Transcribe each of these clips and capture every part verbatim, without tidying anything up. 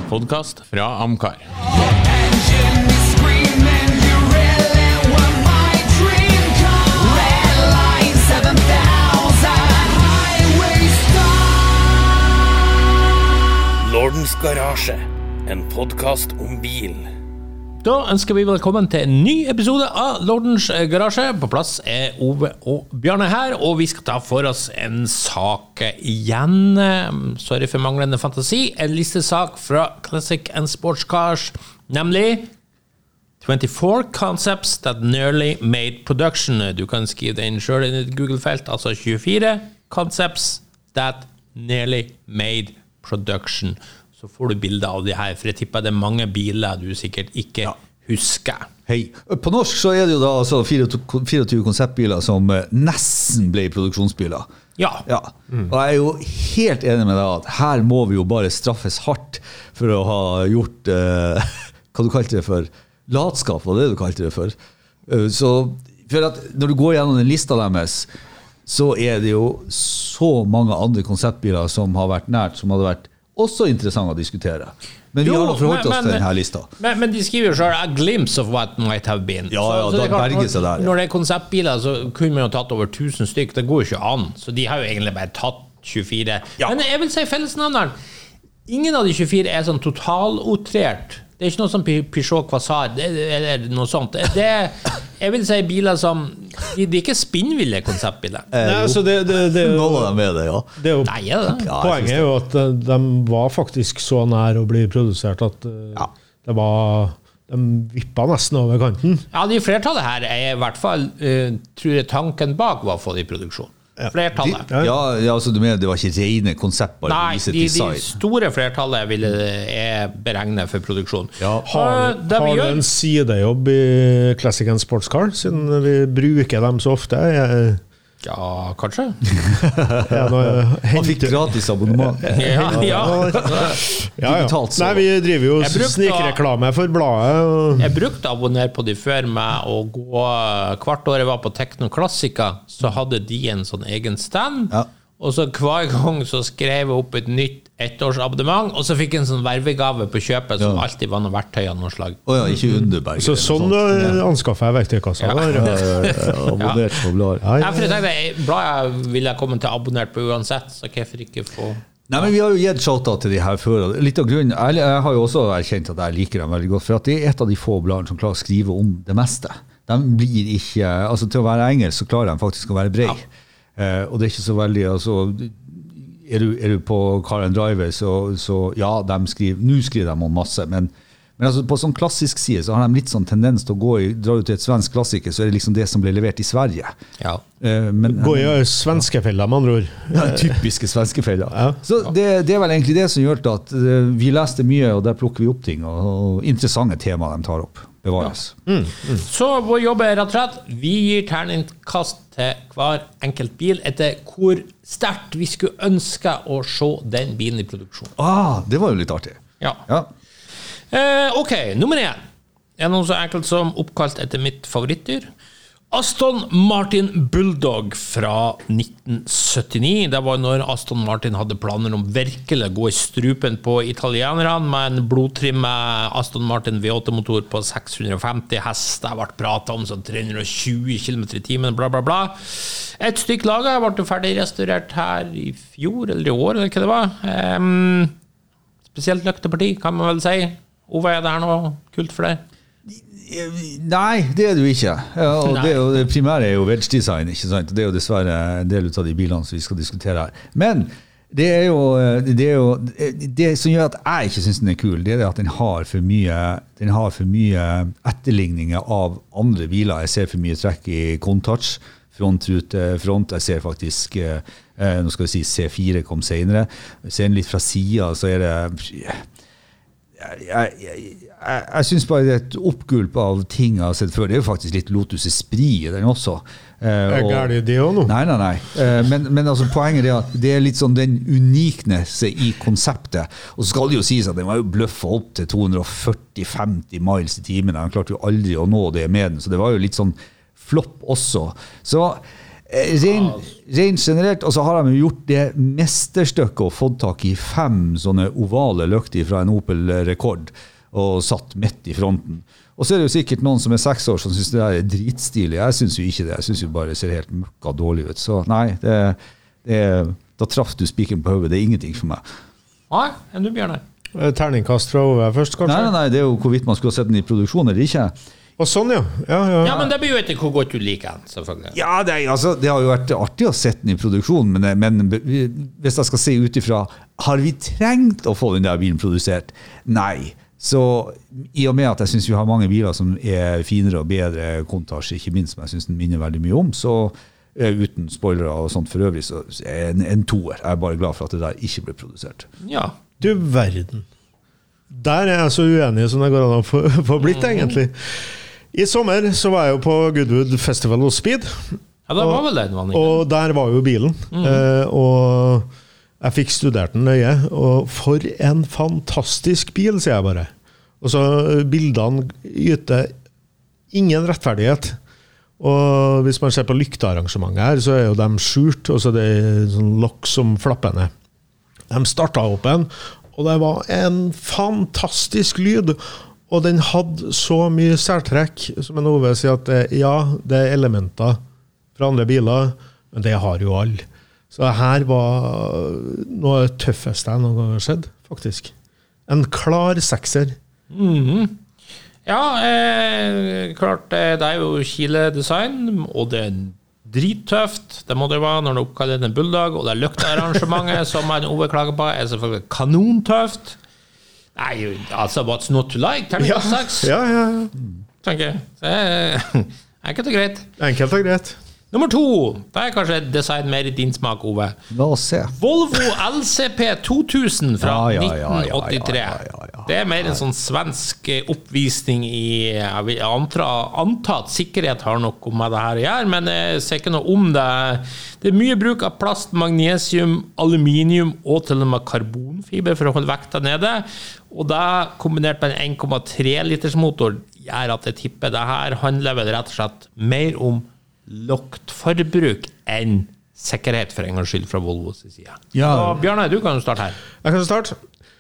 podcast fra Amcar. Lordens Garasje, en podcast om bil. Da ønsker vi velkommen til en ny episode av Lordens Garasje. På plass er Ove og Bjarne her, og vi skal ta for oss en sak igjen. Sorry for manglende fantasi. En listesak fra Classic and Sports Cars, nemlig twenty-four concepts that nearly made production. Du kan skrive det inn selv i et Google-felt, altså tjuefire concepts that nearly made production. Så får du bilder av de her, for jeg tipper det er mange biler du sikkert ikke ja. husker. Hei. På norsk så er det jo da altså fireogtyve konseptbiler som nesten ble produksjonsbiler. Ja. ja. Mm. Og jeg er jo helt enig med deg at her må vi jo bare straffes hardt for å ha gjort, eh, hva du kalte det for, latskap, var det du kalte det for. Uh, så for at når du går gjennom den lista deres, så er det jo så mange andre konseptbiler som har vært nært, som hadde vært også interessant å diskutere. Men vi jo, har nå forholdt oss til denne lista. Men, men de skriver jo selv a glimpse of what might have been. Ja, ja, så, så det berger seg der. Ja. Når det er konseptbiler, så kunne man jo tatt over tusen stykk. Det går jo ikke an. Så de har jo egentlig bare tatt tjuefire. Ja. Men jeg vil si fellesnavneren. Ingen av de tjuefire er sånn totalotrert. Det er ikke noe som Peugeot Quasar, eller noe sånt. Det er, jeg vil si biler som, de, de er ikke spinnville konseptbiler. Nei, altså det, det, det, det, Noen av dem er det, ja. Det er jo, Nei, er det? Ja, poenget er jo at de var faktisk så nær å bli produsert at ja. det var, de vippet nesten over kanten. Ja, de flertallet her er i hvert fall, uh, tror jeg tanken bak var å få det i produksjon. Ja. Flertallet. De, ja, ja, altså du mener det var ikke rene konsept, bare Nei, vise de, design. de store flertallet ville, er beregnet for produksjon. Ja. Har, uh, har du en sidejobb i Classic and Sports Car, siden vi bruker dem så ofte? Jeg, ja, kanskje. ja, Han fikk gratis abonnement. ja, ja. ja, ja. Nei, vi driver jo snikreklame for bladet. Og... Jeg brukte å abonnere på de før med å gå hvert år jeg var på Teknoklassika, så hadde de en sånn egen stand. Ja. Og så hver gang så skrev jeg opp et nytt ettårsabonnement, og så fikk jeg en sånn vervegave på kjøpet som ja. alltid var noe verktøy av noe slag. Åja, oh, ikke Underberg. Så sånn ja. anskaffer jeg verktøykassa. Ja. Ja, ja, abonnert på bladet. Ja, ja. For jeg tenkte, bladet ville jeg komme til abonnert på uansett, så hvorfor ikke få... Nei, men vi har jo gitt shoutout til de her før. Litt av grunnen, jeg, jeg har jo også erkjent at jeg liker dem veldig godt, for at det er et av de få bladene som klarer å skrive om det meste. De blir ikke, altså til å være engelsk, så klarer de faktisk å være bred. Ja. Uh, og det er ikke så veldig, altså, er du, er du på Car and Driver, så, så ja, de skriver, nå skriver de om masse, men, men altså, på sånn klassisk side, så har de litt sånn tendens til å gå i, dra ut til et svensk klassiker, så er det liksom det som ble levert i Sverige. Ja. Uh, men, gå i svenskefeller, med andre ord. Ja, typiske svenskefeller. Ja. Så det, det er vel egentlig det som gjør at uh, vi leste mye, og der plukker vi opp ting, og, og interessante tema de tar opp. Bevares. Ja. Mm, mm. Så vår jobb er rett og slett, vi gir terningkast til hver enkelt bil etter hvor sterkt vi skulle ønske å se den bilen i produksjon. Ah, det var jo litt artig. Ja. ja. Eh, ok, nummer én. Er noe så enkelt som oppkalt etter mitt favorittdyr. Aston Martin Bulldog fra nitten syttini. Det var når Aston Martin hadde planer om virkelig å gå i strupen på italienerne med en blodtrimmet Aston Martin V åtte-motor på seks hundre og femti hest. Det ble pratet om sånn tre hundre og tjue kilometer i timen, bla bla bla. Et stykk laget ble ferdig restaurert her i fjor, eller i år, eller hva det var. Um, spesielt nøkterparti, kan man vel si. Ove, er det her noe kult for deg? Nei, det er det jo ikke. Ja, og det, og det primære er jo wedge-design, ikke sant? Det er jo dessverre en del av de bilene som vi skal diskutere her. Men det er jo det, er jo, det som gjør at jeg ikke synes den er kul, det er at den har for mye, den har for mye etterligninger av andre biler. Jeg ser for mye trekk i Countach, frontrute, front. Jeg ser faktisk, eh, nå skal vi si C fire kom senere. Jeg ser den litt fra siden, så er det... Jeg, jeg, jeg, jeg synes bare det er et oppgulp av ting jeg har sett før. Det er jo faktisk litt Lotus Esprit i den også. Eh, er gærlig det også nå? Nei, nei, nei. Eh, men, men altså, poenget er at det er litt sånn den unikness i konseptet. Og så skal det jo sies at den var jo bløffet opp til to hundre og førti til femti miles i timen. Han klarte jo aldri å nå det med den, så det var jo litt sånn flopp også. Så Ren, rent generelt, og så har de gjort det mesterstykket og fått tak i fem sånne ovale løkter fra en Opel Rekord og satt midt i fronten. Og så er det jo sikkert noen som er seks år som synes det er dritstilig. Jeg synes jo ikke det. Jeg synes jo bare det ser helt møkka dårlig ut. Så nei, det, det, da traff du spiken på hodet. Det er ingenting for meg. Nei, enn du, Bjørne? Terningkast fra Ove først, kanskje? Nei, nei, nei, det er jo hvorvidt man skulle ha sett den i produksjon eller ikke. Og sånn, ja. Ja, ja. Ja, men det blir jo etter hvor godt du liker den, selvfølgelig. Ja, det, er, altså, det har jo vært artig å sette den i produksjon, men, men hvis jeg skal se ut ifra, har vi trengt å få den der bilen produsert? Nei. Så i og med at jeg synes vi har mange biler som er finere og bedre kontasje, ikke minst som jeg synes den minner veldig mye om, så uten spoilere og sånt for øvrig, så er en, en toer. Jeg er bare glad for at det der ikke ble produsert. Ja. Du verden. Der er jeg så uenig som det går an å få, få blitt, egentlig. I sommer så var jeg jo på Goodwood Festival of Speed. Ja, da var vel det en vanlig. Og der var jo bilen. Mm. Eh, og jeg fikk studert den nøye. Og for en fantastisk bil, sier jeg bare. Og så bildene yter ingen rettferdighet. Og hvis man ser på lyktearrangementet her, så er jo de skjult, og så er det sånn lokk som flapper ned. De startet opp en, og det var en fantastisk lyd. Og den hadde så mye særtrekk, som en Ove sier at det, ja, det er elementer fra andre biler, men det har jo alle. Så her var noe av det tøffeste jeg noen gang har sett, faktisk. En klar sekser. Mm-hmm. Ja, eh, klart, det er jo Kile-design, og det er drittøft. Det må det være når du oppkaller en Bulldog, og det er løktearrangementet som en Ove klager på, er selvfølgelig kanontøft. Nei, altså, what's not to like? Terningkast seks. Ja, ja, ja. Tenker jeg. Det er enkelt og greit. Enkelt og greit. Nummer to, det er kanskje design mer i din smak, Ove. La oss se. Volvo L C P to tusen fra ja, ja, ja, nitten åttitre. ja, ja, ja, ja. Det er mer en sånn svensk oppvisning i, jeg vil anta, anta at sikkerhet har noe med det her å gjøre, men jeg ser ikke noe om det. Det er mye bruk av plast, magnesium, aluminium og til og med karbonfiber for å holde vekta nede, og det kombinert med en en komma tre liters motor gjør at jeg tipper det her handler vel rett og slett mer om lågt forbruk enn sikkerhet for en gang skyld fra Volvos side. Ja. Så, Bjørne, du kan jo starte her. Jeg kan starte.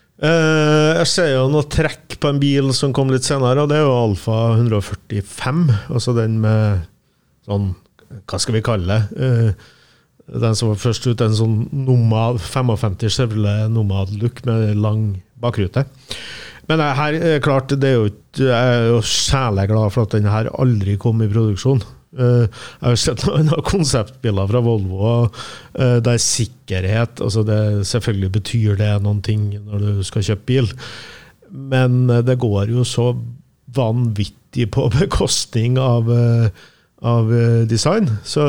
Uh, jeg ser jo noe trekk på en bil som kom litt senere, og det er jo Alfa one forty-fem, altså den med sånn, hva skal vi kalle det? Uh, den som var først ut, en sånn Nomad, femtifem Chevrolet Nomad-look med lang bakrute. Men her er klart, det er jo, jeg er jo særlig glad for at den her aldri kom i produksjon. Uh, jeg har sett noen konseptbiler fra Volvo uh, det er sikkerhet, altså det, selvfølgelig betyr det noen ting når du skal kjøpe bil, men uh, det går jo så vanvittig på bekostning av, uh, av uh, design, så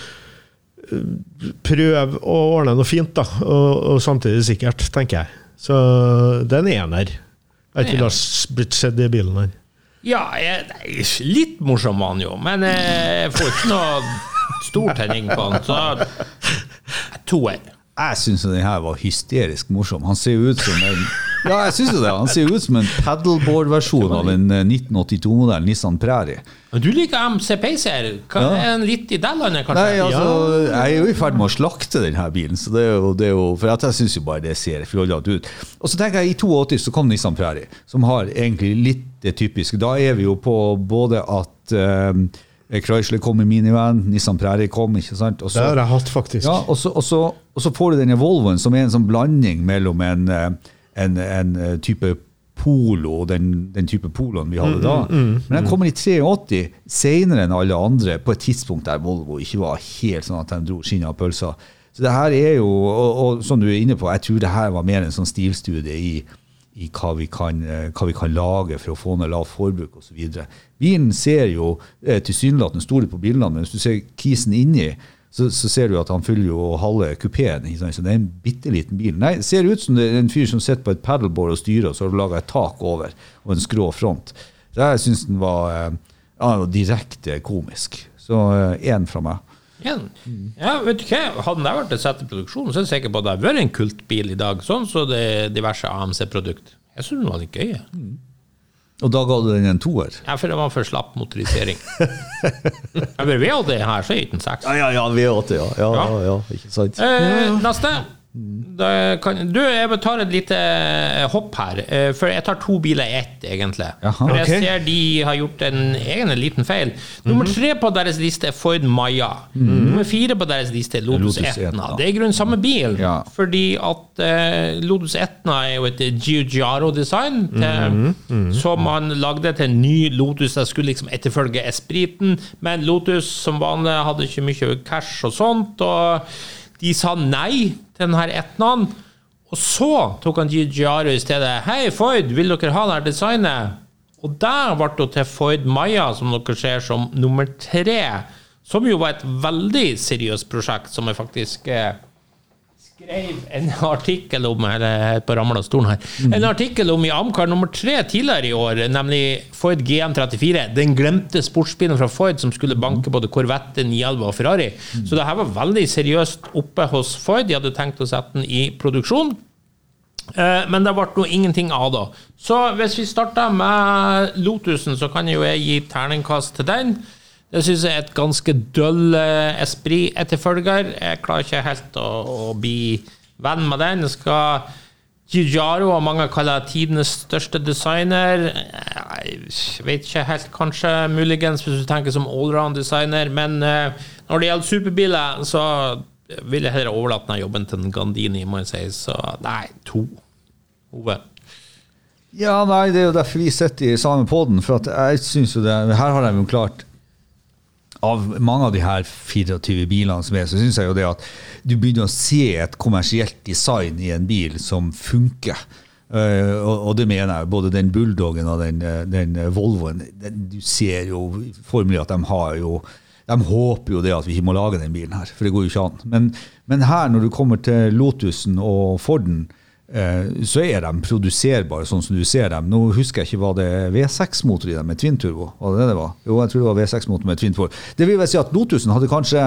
uh, prøv å ordne noe fint da, og, og samtidig sikkert, tenker jeg. Så det er en ener. Jeg har ikke blitt sett i bilen her. Ja, jeg, litt morsom var han jo, men jeg får ikke noe stor tenning på han, så toer. Jeg synes den her var hysterisk morsom. Han ser ut som en, ja, jeg synes jo det. Han ser ut som en paddleboard-versjon av en nitten åttito-modell Nissan Prairie. Du liker M C Pacer. Hva Ja. er en litt i det landet, kanskje? Nei, altså, jeg er jo i ferd med å slakte denne bilen, så det er jo, det er jo for at jeg synes jo bare det ser fjollet ut. Og så tenker jeg, i åttito så kom Nissan Prairie, som har egentlig litt det typiske. Da er vi jo på både at um, Chrysler kom i minivan, Nissan Prairie kom, ikke sant? Og så, det har jeg hatt faktisk. ja, og så, og, så, og så får du denne Volvoen som er en sånn blanding mellom en, en, en type Polo, den, den type Poloen vi hadde da. Mm, mm, mm, Men den kommer i åttitre, senere enn alle andre, på et tidspunkt der Volvo ikke var helt sånn at de dro skinnet av pølser. Så det her er jo, og, og som du er inne på, jeg tror det her var mer en sånn stilstudie i, i hva, vi kan, hva vi kan lage for å få ned lav forbruk og så videre. Bilen ser jo eh, tilsynelatende store på bildene, men hvis du ser kisen inni, så, så ser du at han fyller jo halve kupeen, så det er en bitteliten bil. Nei, det ser ut som det er en fyr som sitter på et paddleboard og styrer, og så har du laget et tak over, og en skrå front. Så jeg synes den var ja, direkte komisk. Så en fra meg. En. Ja, vet du hva? Hadde det vært et sett i produksjon, så er jeg sikker på at det har vært en kultbil i dag, sånn så det er diverse A M C-produkt. Jeg synes den var litt gøy. Og da ga du den en toer? Ja, for det var for slapp motorisering. Jeg vil ved det her, så er det ikke en seks. Ja, ja, ja, V åtte, ja. Ja, ja, ja, ikke sant. Eh, neste. Da kan, du, jeg tar et lite hopp her, eh, for jeg tar to biler i ett, egentlig. Jaha, for jeg ok. ser de har gjort en egen liten feil. Nummer tre på deres liste er Ford Maya. Nummer fire på deres liste er Lotus, Lotus Etna. Etna. Det er i grunnen samme bil, Ja. fordi at eh, Lotus Etna er jo et Giugiaro-design som man lagde til en ny Lotus. Det skulle liksom etterfølge Espriten, men Lotus som vanlig hadde ikke mye cash og sånt, og de sa nei til denne Etnaen, og så tok han Giugiaro i stedet. Hei Ford, vil dere ha dette designet? Og der ble det til Ford Maya, som dere ser som nummer tre, som jo var et veldig seriøst prosjekt, som jeg faktisk eh, skrev en artikkel om, eller på ramla stolen her, en artikkel om i Amcar nummer tre tidligere i år, nemlig Ford G M trettifire, den glemte sportsbilen fra Ford som skulle banke både Corvette, nio elleve og Ferrari. Så det her var veldig seriøst oppe hos Ford. De hadde tenkt å sette den i produksjon, eh, men det ble noe ingenting av da. Så hvis vi starter med Lotusen, så kan jo jeg gi terningkast til den. Det synes jeg er et ganske døll Esprit-etterfølger. Jeg klarer ikke helt å, å bli venn med den. Det skal Giugiaro, og mange kaller tidenes største designer. Jeg vet ikke helt, kanskje muligens hvis du tenker som allround designer, men uh, når det gjelder superbiler, så vil jeg heller overlate denne jobben til den Gandini, må jeg si. Så nei, to. Ove. Ja, nei, det er jo derfor vi sitter i samme podden, for at jeg synes jo det, her har de jo klart av mange av de her tjuefire bilene som er, så synes jeg jo det at du begynner å se et kommersielt design i en bil som funker. Uh, og, og det mener jeg, både den Bulldoggen og den, den Volvoen, den, du ser jo formelig at de har jo, de håper jo det at vi ikke må lage den bilen her, for det går jo ikke an. Men, men her, når du kommer til Lotusen og Forden, så er de produserbare sånn som du ser dem. Nå husker jeg ikke hva det er V seks motor i dem med twin turbo. Var det det det var? Jo, jeg tror det var V seks motor med twin turbo. Det vil vel si at Lotusen hadde kanskje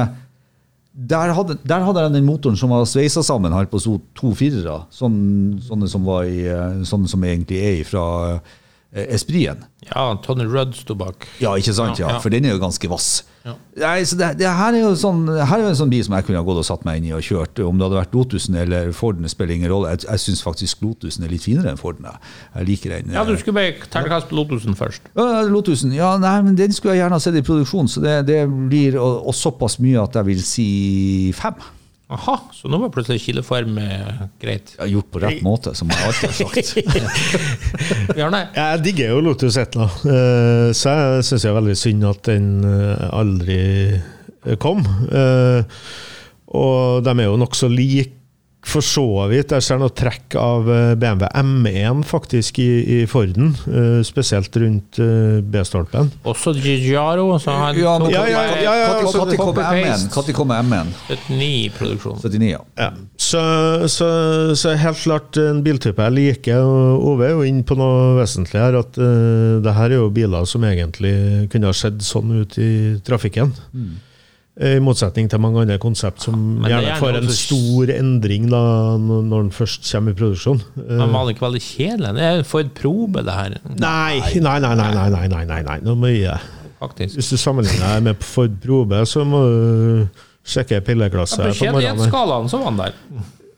der hadde, der hadde de den motoren som var sveiset sammen her på to firere, sånn, sånne som var i, sånne som egentlig er fra Esprien. Ja, Tony Rudd stod bak. Ja, ikke sant? Ja, Ja, ja. for den er jo ganske vass. Ja. Nei, så det, det her er jo sånn, her er jo en sånn bil som jeg kunne ha gått og satt meg inn i og kjørt. Om det hadde vært Lotusen eller Forden, spiller ingen rolle. Jeg, jeg synes faktisk Lotusen er litt finere enn Forden. Jeg liker den. Ja, du skulle bare terningkast på Lotusen først. Ja, Lotusen, ja, nei, men den skulle jeg gjerne ha sett i produksjon, så det, det blir og, og såpass mye at jeg vil si fem. Aha, så nå var plutselig kileform eh, greit. Jeg har gjort på rett måte, som jeg alltid har sagt. Bjarne? Jeg digger jo Lotus Etna, eh, så jeg synes det er veldig synd at den eh, aldri kom. Eh, Og de er jo nok så like for så vidt. Jeg ser noe trekk av B M W M én faktisk i, i Forden, uh, spesielt rundt uh, B-stolpen. Også Giugiaro, så har Ja, men Ja, ja, ja, ja, ja, Når så kommer M én? Når kommer M én? syttini i produksjon. syttini, ja. Ja. Så, så, så helt klart en biltype jeg liker, og Ove er jo inn på noe vesentlig her, at uh, det her er jo biler som egentlig kunne ha sett sånn ut i trafikken. Mm. I motsetning til mange andre konsept som Men det er gjerne gjerne får en også- stor endring da, når når den først kommer i produksjon. Men var det ikke veldig kjedelig? Det er for et probe, det her. Nei, nei, nei, nei, nei, nei, nei, nei, nei. Nå må jeg, Faktisk. hvis du sammenligner med Ford Probe, så må du sjekke pilleklasse På på morgenen. kjedelighetsskalaen så var han der.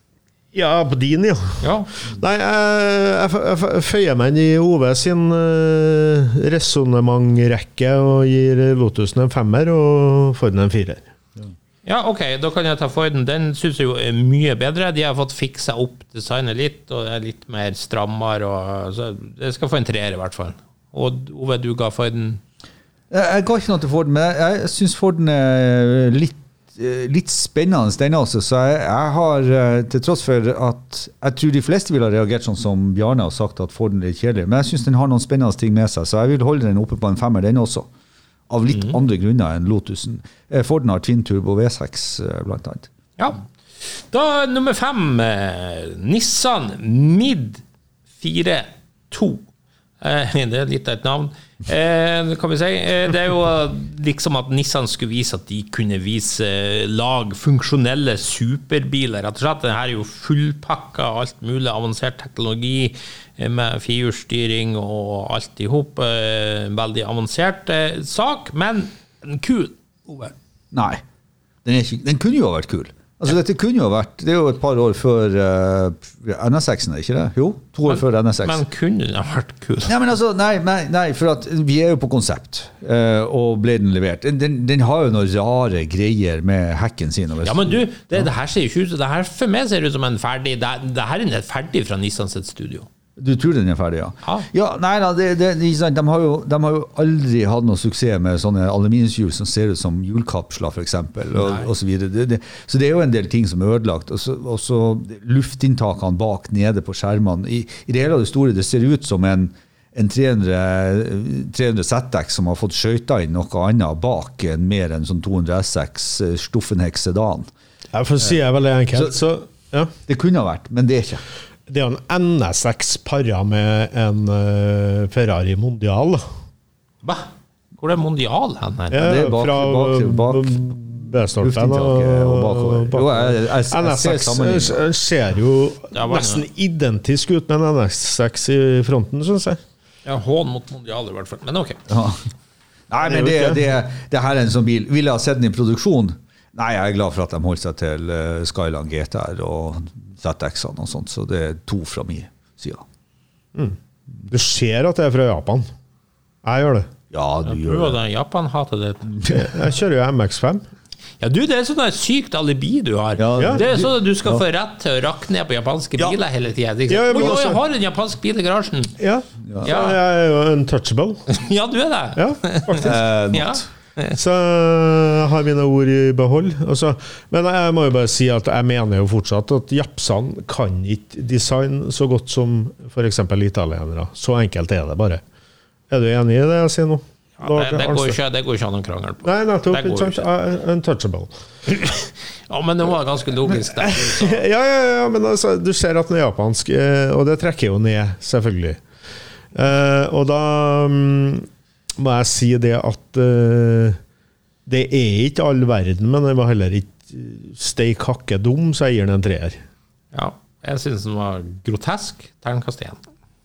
Ja, på din, ja. Ja. Nei, jeg, jeg, jeg føyer meg inn i Ove sin uh, resonementrekke og gir Lotusen en femmer og Forden en firer. Ja, ok, da kan jeg ta Forden. Den synes jeg jo er mye bedre. De har fått fikset opp designet litt, og er litt mer strammere, og, så det skal få en treer i hvert fall. Og Ove, du ga Forden? Jeg, jeg ga ikke noe til Forden, men jeg, jeg synes Forden er litt litt spennende den også, så jeg, jeg har til tross for at jeg tror de fleste vil ha reagert sånn som Bjarne har sagt at Forden er litt kjedelig, men jeg synes den har noen spennende ting med seg, så jeg vil holde den oppe på en femmer den også, av litt mm. andre grunner enn Lotusen. Forden har Twin Turbo V seks blant annet. Ja. Da nummer fem, eh, Nissan Mid fire to. Eh, det er litt av et navn. Eh, kan vi si. Eh, det er jo liksom at Nissan skulle vise at de kunne vise lag funksjonelle superbiler. Rett og slett, det her er jo fullpakka alt mulig avansert teknologi med firehjulsstyring og alt i hop. Eh, veldig avansert eh, sak, men kul. Ove. Nei, den, er ikke, den kunne jo ha vært kul. Altså dette kunne jo vært, det er jo et par år før uh, N S X-en, ikke det? Jo, to år men, før N S X. Men kunne den ha vært kul? Nei, men altså, nei, nei, nei, for at vi er jo på konsept, uh, og ble den levert. Den, den, den har jo noen rare greier med hacken sin. Ja, men du, det, det her ser jo ikke ut, det her for meg ser ut som en ferdig, det, det her er ferdig fra Nissan sitt studio. Du tror den er ferdig, ja? Ja, ja nei da, det, det, de, har jo, de har jo aldri hatt noe suksess med sånne aluminiumshjul som ser ut som hjulkapsler, for eksempel, og, og så videre. Det, det, så det er jo en del ting som er ødelagt. Og så, og så luftinntakene bak nede på skjermene. I, i det hele av det store, det ser ut som en, en tre hundre Z X som har fått skjøyta inn noe annet bak en mer enn sånn to hundre S X Stoffenhex sedan. Ja, for å si det veldig enkelt, så, så ja. Det kunne ha vært, men det er ikke. Det er en N S X paret med en uh, Ferrari Mondial. Hva? Hvor er Mondial hen her? Ja, det er bak, fra bak, bak, B-stolpen og, og bakover. Jo, jeg, jeg, jeg, N S X ser jo nesten identisk ut med en N S X i fronten, synes jeg. Ja, hån mot Mondial i hvert fall, men ok. Ja. Nei, men det, det, det her er en sånn bil. Vil jeg ha sett den i produksjon? Nei, jeg er glad for at de holder seg til Skyline G T R og Z X-ene og sånt, så det er to fra min side. Mm. Du ser at det er fra Japan. Jeg gjør det. Ja, du jeg gjør det. Japan hater det. Jeg kjører jo M X fem. Ja, du, det er sånn et sykt alibi du har. Ja, det er sånn at du skal ja. få rett til å rakke ned på japanske ja. biler hele tiden. Ja, Oi, oi, også, jeg har en japansk bil i garasjen. Ja, ja. ja. Jeg er jo untouchable. Ja, du er det. Ja, faktisk. Eh, ja. Så jeg har mine ord i behold. Også, men jeg må jo bare si at jeg mener jo fortsatt at japsene kan ikke design så godt som for eksempel italienere. Så enkelt er det bare. Er du enig i det jeg sier nå? Ja, det, det, går ikke, det går ikke an å krangle på. Nei, nettopp, ikke sant? Untouchable. Ja, men det var ganske logisk der. ja, ja, ja, men altså, du ser at den er japansk, og det trekker jo ned, selvfølgelig. Og da må jeg si det at det er ikke all verden, men det var heller ikke steik hakke dum, så jeg gir den en treer. Ja, jeg synes den var grotesk. Ternkast igjen.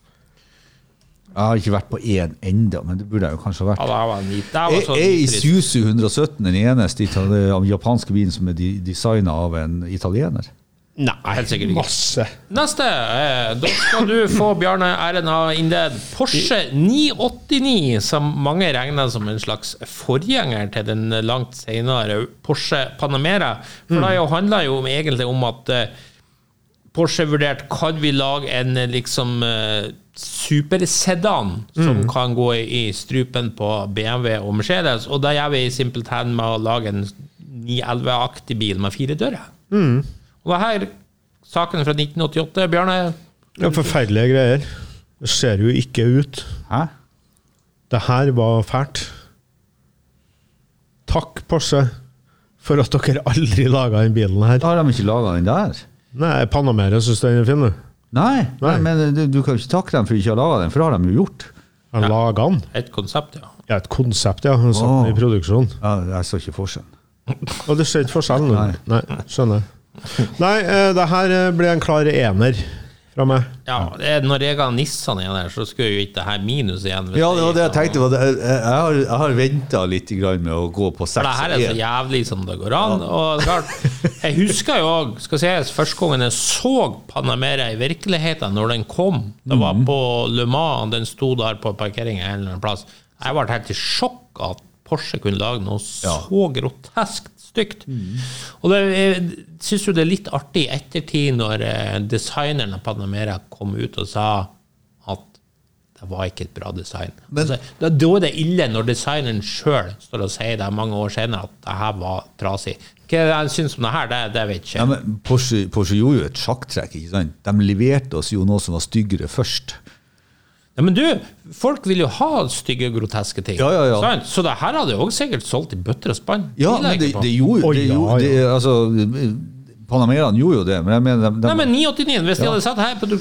Jeg har ikke vært på én enda, men det burde jeg jo kanskje ha vært. Ja, det var nitt. Det var sånn er Isuzu one seventeen den eneste av japanske bilen som er designet av en italiener? Nei, helt sikkert ikke. Masse. Neste, eh, da skal du få, Bjarne, æren av innled Porsche nine åttini, som mange regner som en slags forgjenger til den langt senere Porsche Panamera. For mm. det handler jo egentlig om at eh, Porsche vurderte, kan vi lage en liksom eh, supersedan som mm. kan gå i strupen på B M W og Mercedes, og da gjør vi simpelthen med å lage en nine elleve-aktig bil med fire dører. Mm. Og det her, saken fra nitten åttiåtte, Bjarne? Ja, forferdelige greier. Det ser jo ikke ut. Hæ? Det her var fælt. Takk, Porsche, for at dere aldri laget den bilen her. Da har de ikke laget den der. Nei, Panamera synes den er fin, du. Nei, Nei. men du, du kan jo ikke takke dem for ikke å ha laget den, for det har de jo gjort. Han ja. laget den. Et konsept, ja. Ja, et konsept, ja. Han satt oh. i produksjon. Ja, jeg så ikke forskjellen. Og det ser ikke forskjellen. Nei. Nei, skjønner. Nei, det her ble en klar ener fra meg. Ja, det er, når jeg har Nissan igjen her, så skulle jo ikke det her minus igjen. Ja, det var det jeg tenkte. Var det, jeg, har, jeg har ventet litt med å gå på seks. For det her er så jævlig som det går an. Ja. Og klart, jeg husker jo også, skal sies, første gangen jeg så Panamera i virkeligheten når den kom. Det var på Le Mans, den stod der på parkeringen en eller annen plass. Jeg var helt i sjokk at Porsche kunne lage noe så ja. groteskt stygt. Mm. Og det, jeg synes jo det er litt artig i ettertid når eh, designeren av Panamera kom ut og sa at det var ikke et bra design. Men, altså, da, da er det ille når designeren selv står og sier det mange år senere at det her var trasig. Hva jeg synes om det her, det, det vet ikke. Ja, men Porsche, Porsche gjorde jo et sjakktrekk, ikke sant? De leverte oss jo noe som var styggere først. Ja, men du, folk vil jo ha stygge, groteske ting. Ja, ja, ja. Så det her hadde jo også sikkert solgt i bøtter og spann. Ja, men det, det gjorde det, gjorde, det, altså, Panameraen gjorde jo det. Men jeg mener, de, de, Nei, men nine åttini, hvis de hadde satt her i produksjon,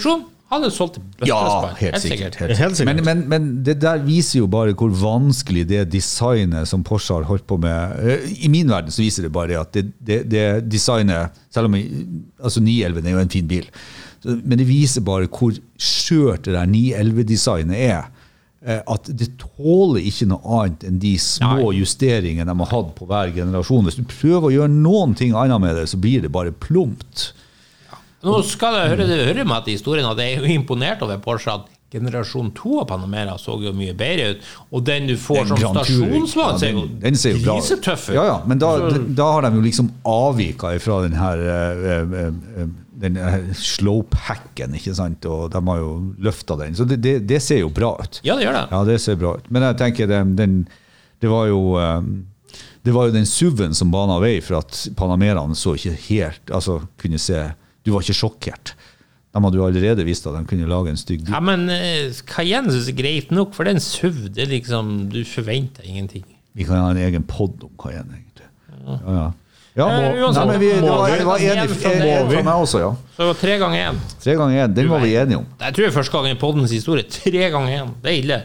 hadde solgt bøttespann. Ja, helt sikkert. Helt Helt sikkert. Men, men, men det der viser jo bare hvor vanskelig det designet som Porsche har holdt på med. I min verden så viser det bare at det, det, det designet, selv om altså ni elleve er jo en fin bil, men det viser bare hvor skjørt det der ni elleve-designet er. At det tåler ikke noe annet enn de små Nei. justeringene de har hatt på hver generasjon. Hvis du prøver å gjøre noen ting annet med det, så blir det bare plumpt. Nå skal jeg høre, det høre med at historien at jeg er jo imponert over Porsche at generasjon to av Panamera så jo mye bedre ut, og den du får Den som Grand Touring, stasjonsvagn ja, ser jo den, den ser jo bra ut. grisetøff ut. Ja, ja, men da, da har de jo liksom avviket fra den her eh, eh, den her slope-hacken, ikke sant? Og de har jo løftet den. Så det, det, det ser jo bra ut. Ja, det gjør det. Ja, det ser bra ut. Men jeg tenker, den, den, det var jo eh, det var jo den S U V-en som banet vei for at Panameraen så ikke helt, altså kunne se, du var ikke sjokkert. De hadde jo allerede visst at de kunne lage en stygg bil. Ja, men uh, Cayenne synes jeg er greit nok, for det er en S U V, det er liksom, du forventer ingenting. Vi kan ha en egen podd om Cayenne, egentlig. Ja, ja. Ja, Eh, må, uansett, nei, men vi, det må var, vi- det var enig, en fra en, det. en fra meg også, ja. Så det var tre ganger én. Tre ganger en, den var vi enige om. Jeg tror det er første gang i poddens historie. Tre ganger én. Det er ille.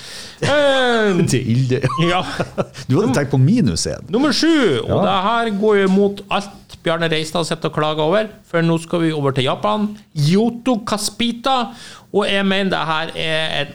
Eh, Det er ille. ja. Du hadde tenkt på minus en. Nummer sju, og Ja. det her går jo mot alt Bjarne Reistad sitter og klager over, for nå skal vi over til Japan. Yoto Kaspita, og jeg mener det her er en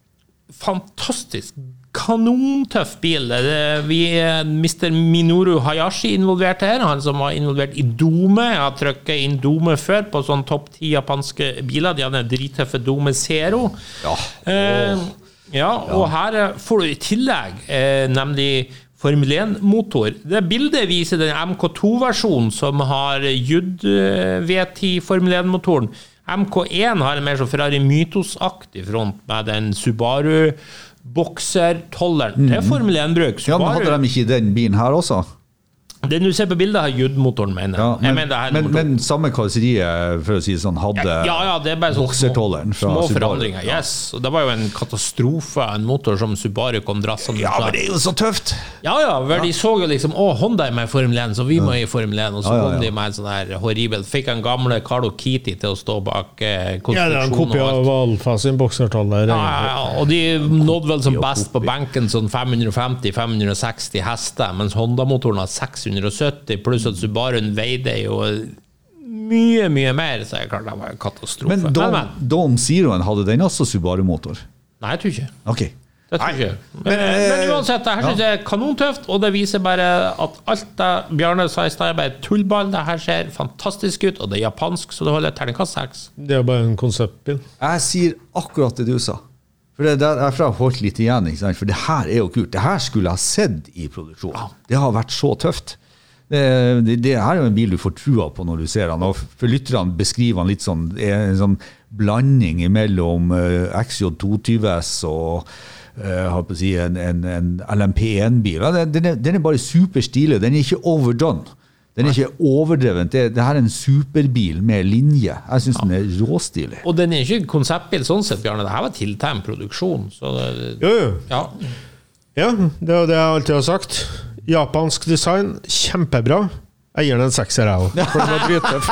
fantastisk kanontøff bil. Det er- Vi er mister Minoru Hayashi involvert her, han som var involvert i Dome. Jeg har trykket inn Dome før på sånn topp ti japanske biler. De hadde en drittøffe Dome Zero. Ja. Eh, ja, og her får du i tillegg eh, nemlig Formel én-motor. Det bildet viser den M K to-versjonen som har J U D V ti Formel én-motoren. M K én har en mer så Ferrari Mythos-aktig front med den Subaru Boxer-tolleren. Det er Formel én-bruk. Ja, men hadde de ikke den bilen her også? Den du ser på bildet har J U D-motoren, mener Ja, jeg. men, jeg mener det her er men, motoren. men samme karosseriet, for å si det sånn, hadde Ja, ja, det er bare sånne små, Boxer-tolleren fra små Subaru. forandringer. Yes. Og det var jo en katastrofe, en motor som Subaru kom drassende Ja, fra. men det er jo så tøft! Ja, ja, vel, de så jo liksom, å, Honda er med i Formel én, så vi må i Formel én, og så Ja, ja, kom ja. de med en sånn her horribel, fikk en gamle Carlo Kitty til å stå bak eh, Ja, det er en konstruksjon kopi og alt. av Alfa sin boksertaller. Ja, ja, ja, og de nådde vel som best på benken sånn fem hundre og femti til fem hundre og seksti hester, mens Honda-motoren har seks hundre og sytti, pluss at Subaruen veide jo mye, mye mer, så jeg klart det var en katastrofe. Men Men, Dom, men, Dom Zeroen, hadde den også Subaru-motor? nei, jeg tror ikke. Ok. Det tror jeg ikke. Men, Men, men, eh, uansett, det her synes jeg er kanontøft, og det viser bare at alt det Bjarne sa i sted er bare tullball. Det her ser fantastisk ut, og det er japansk, så det holder terningkast seks. Det er bare en konseptbil. Jeg sier akkurat det du sa. For det der er fra holdt litt igjen, ikke sant? For det her er jo kult. Det her skulle jeg ha sett i produksjon. Det har vært så tøft. Det, det, det her er jo en bil du får trua på når du ser den, og for lytterne beskriver han litt sånn, det er en sånn blanding mellom uh, X J to tjue S og uh, har på å si en, en, en L M P én-bil. Ja, den, den, er, den er bare superstilig. Den er ikke overdone. Den er ikke overdreven. Det, det her er en superbil med linje. Jeg synes den er råstilig. Og den er ikke en konseptbil sånn sett, Bjarne. Det her var tiltegn produksjon. Så det, Jo, jo. ja. Ja, det er jo det jeg alltid har sagt. Japansk design, kjempebra. Jeg gir den en sekser, jeg også. For den var drittøff.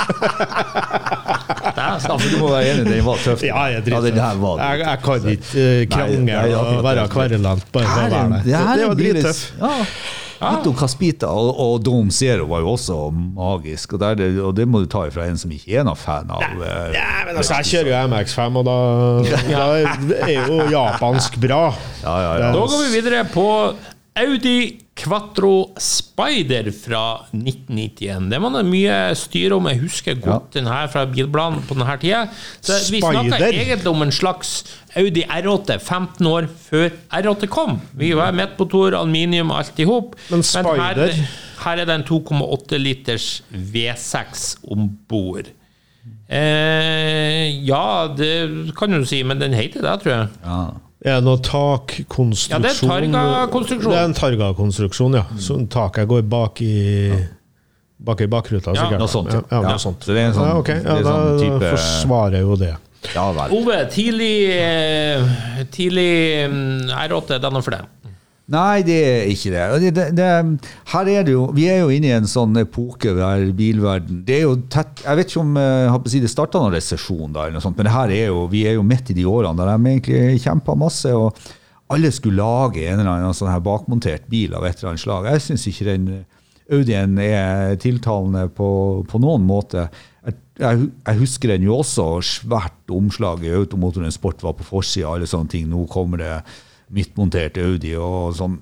Ja, for du må være enig, den var tøff. Ja, jeg er Ja, den her drittøff. var Jeg, jeg kan ikke uh, krangle Nei, nei, og være kverulent bare for å være det der. her Det er var biles- drittøff. Ja. Hito Kaspita og, og Dome Zero var jo også magisk, og, der, og det må du ta ifra en som ikke er noen fan av. eh, Ja, men altså, jeg kjører jo M X fem, og da, da er jo japansk bra. Ja, ja, ja. Da går vi videre på Audi Quattro Spider fra nitten nittien. Det var det mye styr om. Jeg husker godt den her fra bilbladen på denne tida. Så vi snakket Spider? egentlig om en slags Audi R åtte femten år før R åtte kom. Vi var mettmotor, aluminium, alt i hop. Men Spider? her, her er det en to komma åtte liters V seks ombord. Eh, ja, det kan du si, men den heter det, tror jeg. Ja. Er det noe takkonstruksjon? Ja, det er Targa-konstruksjon. Det er en Targa-konstruksjon, ja. Så taket går bak i bak i bakruta, Ja, sikkert. noe sånt, Ja, ja. ja, Ja, noe sånt. så det er en sånn- ja, ok. Ja, det er da, sånn type- da forsvarer jo det. Ja, vel. Ove, tidlig, eh, tidlig mm, R åtte, den er for deg. Nei, det er ikke det. det, det, det her er det jo, vi er jo inne i en sånn epoke der bilverden, det er jo tett, jeg vet ikke om jeg har på å si, det startet noen resesjon da, eller noe sånt, men det her er jo, vi er jo midt i de årene der de egentlig kjempet masse, og alle skulle lage en eller annen sånn her bakmontert bil av et eller annet slag. Jeg synes ikke den Audien er tiltalende på, på noen måte. Jeg, jeg, jeg husker den jo også, svært omslag i Automotoren Sport var på forsiden, alle sånne ting. Nå kommer det midtmontert Audi og sånn,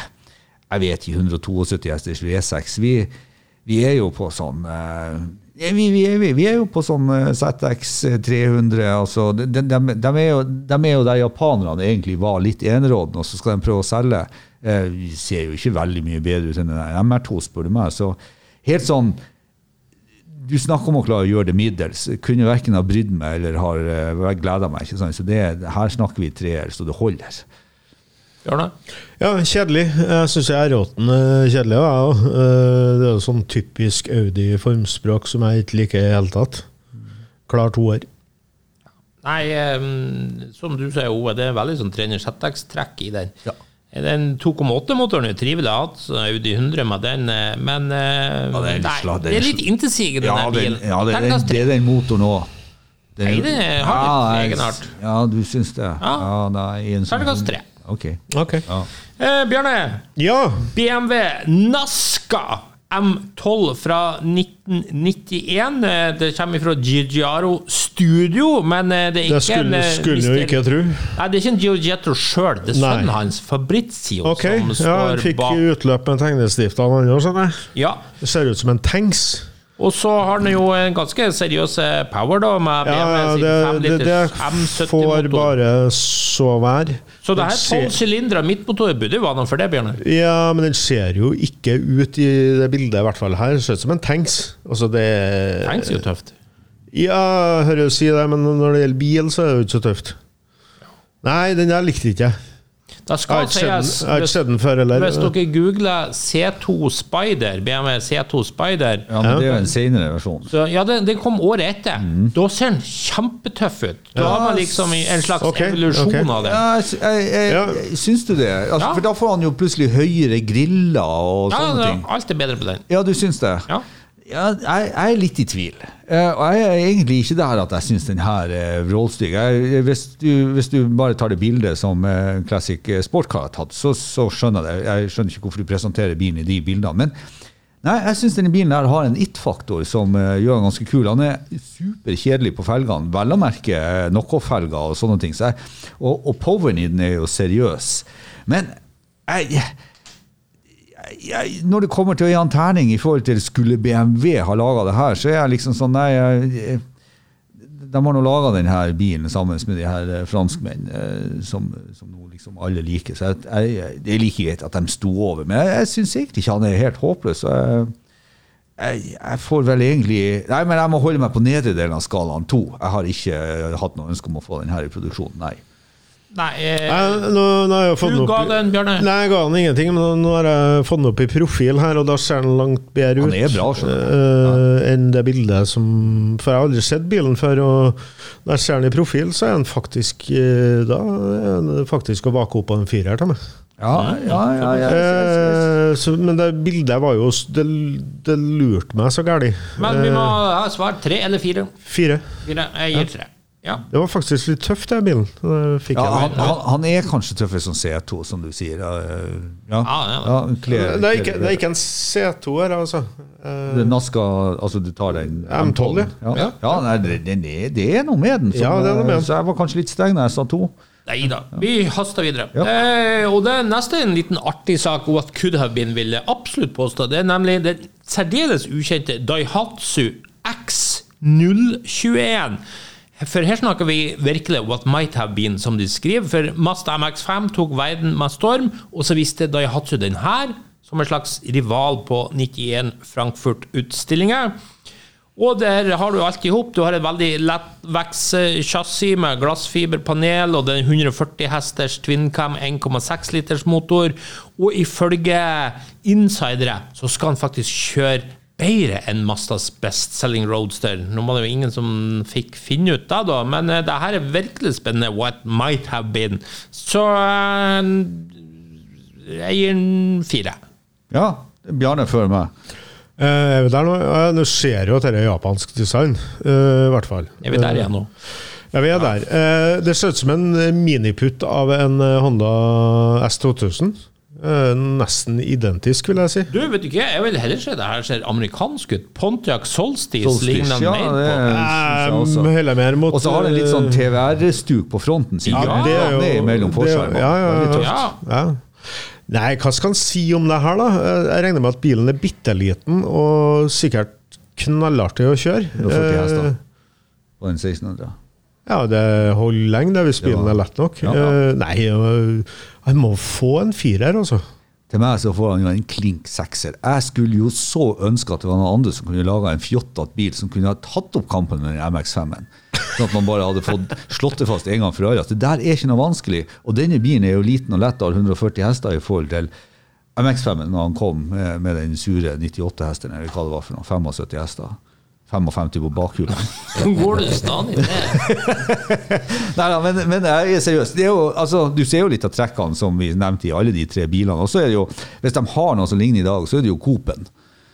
jeg vet ikke, one oh two hesters V six. Vi, vi er jo på sånn, vi, vi, er, vi er jo på sånn Z X tre hundre, altså, de, de, de, er jo, de er jo der japanerne egentlig var litt enerådende, og så skal de prøve å selge. Vi ser jo ikke veldig mye bedre ut enn den M R to, spør du meg. Så helt sånn, du snakker om å klare å gjøre det middels. Kunne hverken ha brydd meg eller har gledet meg. Ikke sant? Så det, her snakker vi treer, så det holder. Gjør det? Ja, kjedelig. Jeg synes jeg er råten kjedelig. Ja. Det er jo sånn typisk Audi-formspråk som jeg ikke liker i hele tatt. Klar to år. Nei, um, som du sier, Ove, det er veldig sånn trener Z X-trekk i den. Ja. Den to komma åtte-motoren er trivelig hatt, Audi one hundred med den, men ja, det, er nei, slag, det er litt intetsigende, ja, den bilen. Ja, det, det, det er den motoren også. Den, nei, det har litt ja, egenart. Ja, du synes det. Ja, ja nei, Terningkast tre. Ok. okay. Ja. Eh, Bjørne, ja. B M W Nazca M twelve fra nitten nittien. Det kommer fra Giugiaro Studio, men det er ikke det skulle, en... skulle jo ikke tro. Nei, det er ikke en Giugiaro selv, det er sønnen hans, Fabrizio, okay. som står ja, fikk bak. Fikk utløp med tegnestift av han også, sånn. Ja. Det ser ut som en tanks. Og så har den jo en ganske seriøs power da, med B M W sin ja, fem liters M sytti motor. Det får bare så vær. Så det her tolv sylindere midtmotor burde jo være noe for det, Bjørne? Ja, men den ser jo ikke ut i det bildet, i hvert fall her. Det ser ut som en tanks. Altså det... Tanks er jo tøft. Ja, jeg hører jo si det, men når det gjelder bil, så er det jo ikke så tøft. Nei, den der likte ikke jeg. Da skal sies, hvis, før, hvis dere googler C to Spider, B M W C to Spider, ja, men det er jo en senere versjon. Så, ja, det, det kom året etter. Mm. Da ser den kjempetøff ut. Da ja, har man liksom en slags okay, evolusjon okay. av det. Ja, jeg, jeg, jeg, syns du det? Altså, ja. For da får han jo plutselig høyere griller og ja, sånne ting. Alt er bedre på den. Ja, du syns det? Ja. Ja, jeg, jeg er litt i tvil. Uh, og jeg er egentlig ikke der at jeg synes den her er vrålstygg. Jeg, hvis, du, hvis du bare tar det bildet som uh, Classic Sportcar har tatt, så, så skjønner jeg det. Jeg skjønner ikke hvorfor du presenterer bilen i de bildene. Men nei, jeg synes denne bilen her har en it-faktor som uh, gjør den ganske kul. Han er super kjedelig på felgene. Vel å merke uh, knock-off-felger og sånne ting. Så jeg, og, og poweren i den er jo seriøs. Men jeg... Jeg, når det kommer til å gi en terning i forhold til skulle B M W ha laget det her, så er jeg liksom sånn, nei, jeg, de har nå laget denne bilen sammen med de her franskmenn som, som nå liksom alle liker, så jeg, jeg, det er like greit at de sto over, men jeg, jeg synes egentlig ikke han er helt håpløs, så jeg, jeg, jeg får vel egentlig, nei, men jeg må holde meg på nedre delen av skalaen to, jeg har ikke hatt noe ønske om å få den her i produksjonen, nei. Nei, eh, nei nå, nå har jeg fått du opp, ga den, Bjørne? Nei, jeg ga den ingenting, men nå har jeg fått den opp i profil her, og da ser den langt bedre ut. Han er bra, skjønner du. Uh, enn det bildet som... For jeg har aldri sett bilen før, og når jeg ser den i profil, så er den faktisk... Uh, da er den faktisk å vake opp på en firer til meg. Ja, ja, ja. ja, ja. Uh, så, men det bildet var jo... Det, det lurte meg så gærlig. Men vi må ha svar tre eller fire? Fire. Fire, jeg gir tre. Ja. Det var faktisk litt tøft, den bilen. Fikk ja, jeg han, han, han er kanskje tøffere som C to, som du sier. Ja, ja, ja. ja kler, det, er ikke, det er ikke en C to her, altså. Det Nazca, altså du tar den M tolv, ja. Ja, ja nei, det, det, det er noe med den. Som, ja, det er noe med den. Så jeg var kanskje litt streng når jeg sa to. Neida, vi haster videre. Ja. Eh, og det neste er en liten artig sak, what could have been, vil jeg absolutt påstå. Det er nemlig den særdeles ukjente Daihatsu X null tjueen. For her snakker vi virkelig what might have been, som de skriver. For Mazda M X five tok verden med storm, og så visste Daihatsu den her, som en slags rival på nittien Frankfurt-utstillinger. Og der har du alt i hop. Du har et veldig lettvekts-chassis med glassfiberpanel, og den one forty hesters twin-cam one komma seks liters motor. Og ifølge insidere så skal han faktisk kjøre bedre enn Mazdas best-selling Roadster. Nå var det jo ingen som fikk finne ut det da, men uh, det her er virkelig spennende what might have been. Så uh, Jeg gir den fire. Ja, Bjarne før meg. Eh, er vi der nå? Ja, nå ser jo at det er japansk design, eh, i hvert fall. Er vi der igjen nå? Ja, vi er der. Eh, det ser ut som en miniputt av en Honda S to tusen. Eh, nesten identisk, vil jeg si. Du, vet du ikke, jeg vil heller se det her ser amerikansk ut. Pontiac Solstice, Solstice, ligner ja, mer det på. synes jeg Eh, heller mer mot... Og så har det litt sånn T V R-stuk på fronten sin. Ja, det er jo... det er mellom forskjermer. Ja, ja, Veldig ja. tøft. ja. Nei, hva skal han si om det her da? Jeg regner med at bilen er bitteliten og sikkert knallartig å kjøre. førti hester på en seksten hundre. Ja, det holder lenge det hvis bilen Ja. er lett nok. Ja, ja. Eh, Nei, han må få en firer altså. Til meg så får han jo en klink sekser. Jeg skulle jo så ønske at det var noen andre som kunne lage en fjottat bil som kunne ha tatt opp kampen med den M X fem-en. Sånn at man bare hadde fått slått det fast en gang for alle. Det der er ikke noe vanskelig. Og denne bilen er jo liten og lett av hundre og førti hester i forhold til M X fem-en når han kom med, med den sure nittiåtte hesten, eller hva det var for noe, syttifem hester. femtifem på bakhjulet. Går du stadig det? Nei, da, men, men jeg er seriøs. Det er jo, altså, du ser jo litt av trekkene som vi nevnte i alle de tre bilene. Og så er det jo, hvis de har noe som ligner i dag, så er det jo Coop-en.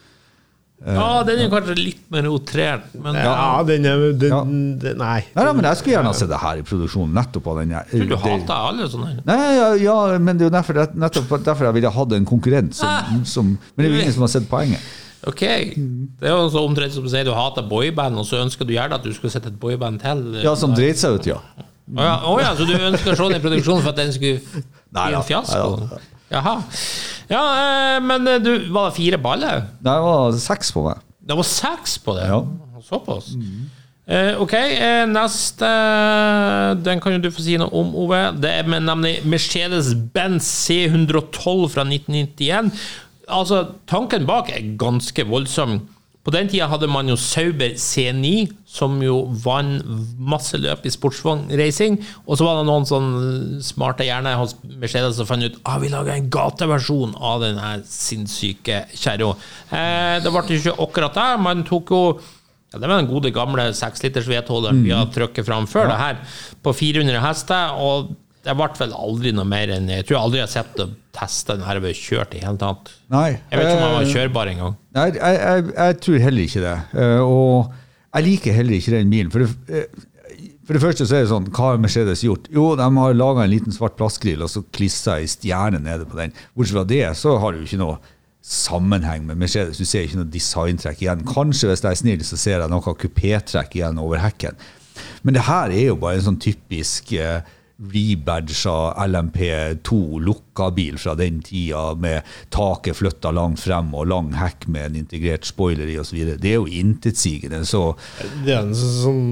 Ja, den er kanskje litt mer outrert, men Ja, den er... Den, Ja. den, nei. Nei, nei, men jeg skulle gjerne ha sett det her i produksjonen, nettopp av den. jeg tror du hater alle sånne. Nei, ja, ja, men det er jo derfor, nettopp derfor jeg ville ha en konkurrent som, Ah. som, men det er jo ingen som har sett poenget. Ok, det er jo så omtrent som du sier, du hater boyband, og så ønsker du gjerne at du skulle sette et boyband til. Ja, som dreit seg ut, ja. Åja, oh ja, så du ønsker å se den i produksjonen for at den skulle Nei, bli ja. en fiasko? Nei, ja. Jaha. Ja, eh, men eh, du, var det fire baller? Det var seks på meg. Det var seks på det? Ja. Såpass? Eh, ok, eh, neste, den kan jo du få si noe om, Ove. Det er med nemlig Mercedes-Benz C one twelve fra nitten nittien. Altså, tanken bak er ganske voldsom. På den tiden hadde man jo Sauber C nine, som jo vann masse løp i sportsvognracing, og så var det noen sånn smarte hjerne hos Mercedes som fant ut, ah, vi lager en gateversjon av denne sinnssyke kjerro. Eh, det ble ikke akkurat der, man tok jo, ja, det var den gode gamle seks liters vedholderen vi har trykket fram før det her, på fire hundre hester, og det ble vel aldri noe mer enn, jeg tror aldri jeg har sett å teste den her ved kjørt i hele tatt. Nei. Jeg vet ikke om han var eh, kjørbar en gang. Nei, jeg, jeg, jeg tror heller ikke det. Eh, og jeg liker heller ikke den bilen. For det, eh, for det første så er det sånn, hva har Mercedes gjort? Jo, de har laget en liten svart plastgrill og så klisset en stjerne nede på den. Bortsett fra det, så har du jo ikke noe sammenheng med Mercedes. Du ser ikke noe designtrekk igjen. Kanskje hvis jeg er snill, så ser jeg noe kupé-trekk igjen over hekken. Men det her er jo bare en sånn typisk eh, rebadget L M P to lukka bil fra den tida med taket flyttet langt frem og lang hekk med en integrert spoiler i og så videre. Det er jo intetsigende, så Det er en sånn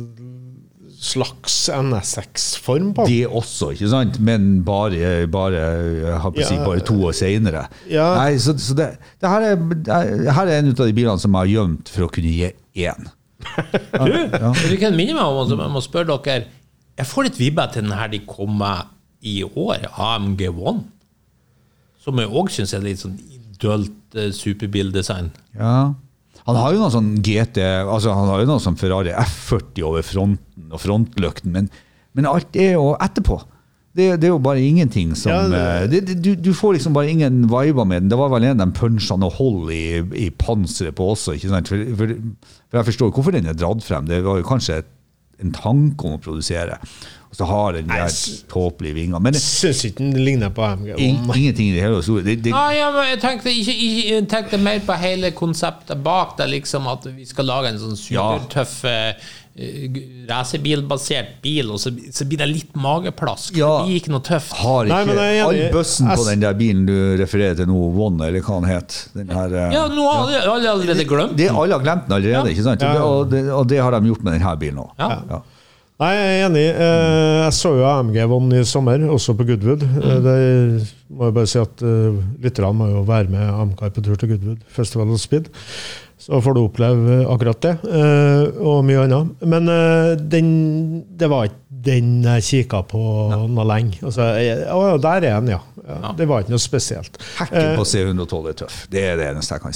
slags N S X-form på. det også, ikke sant? Men bare, bare, jeg har på å si, Ja. bare to år senere. Ja. Nei, så, så det, det, her er, det her er en av de bilene som jeg har gjemt for å kunne gi én. Du, du kan minne meg om, altså, jeg må spørre dere, jeg får litt vibber til den her de kom med i år, A M G one, som jeg også synes er litt sånn dølt uh, superbildesign. Ja. Han har jo noe sånn G T, altså han har jo noe sånn Ferrari F førti over fronten og frontløkten, men, men alt er jo etterpå. Det, det er jo bare ingenting som... Ja, eh, det, det, du, du får liksom bare ingen viber med den. Det var vel en av de punchene og hold i, i panseret på også, ikke sant? For, for, for jeg forstår hvorfor den er dratt frem. Det var jo kanskje et en tanke om å produsere. Og så har den der tåpelige vinger. Men det, Synes ikke den ligner på A M G. in, ingenting i det hele store. Det, det, Ah, ja, men jeg tenkte, ikke, ikke, jeg tenkte mer på hele konseptet bak det, liksom at vi skal lage en sånn supertøff uh, racerbilbasert bil, og så, så blir det litt mageplask. Ja. Det blir ikke noe tøft. har Nei, ikke men jeg er all enig. bøssen på Jeg- den der bilen du refererer til nå, One, eller hva han het. Den her, eh, Ja, nå har alle, alle allerede glemt. det, alle har glemt den allerede, Ja. ikke sant? Ja, ja. Og, det, og det har de gjort med denne bilen også. Ja. Ja. Nei, jeg er enig. Eh, Jeg så jo A M G One i sommer, også på Goodwood. Eh, Det må jeg bare si at uh, lytterne må jo være med Amcar på tur til Goodwood, Festival of Speed. Så får du oppleve akkurat det, eh, og mye annet. Men eh, den, det var ikke den jeg kikket på noe lenge. Altså, jeg, å, der er den, ja. ja. Det var ikke noe spesielt. Hekken på C one twelve er tøff. Det er det eneste jeg kan si.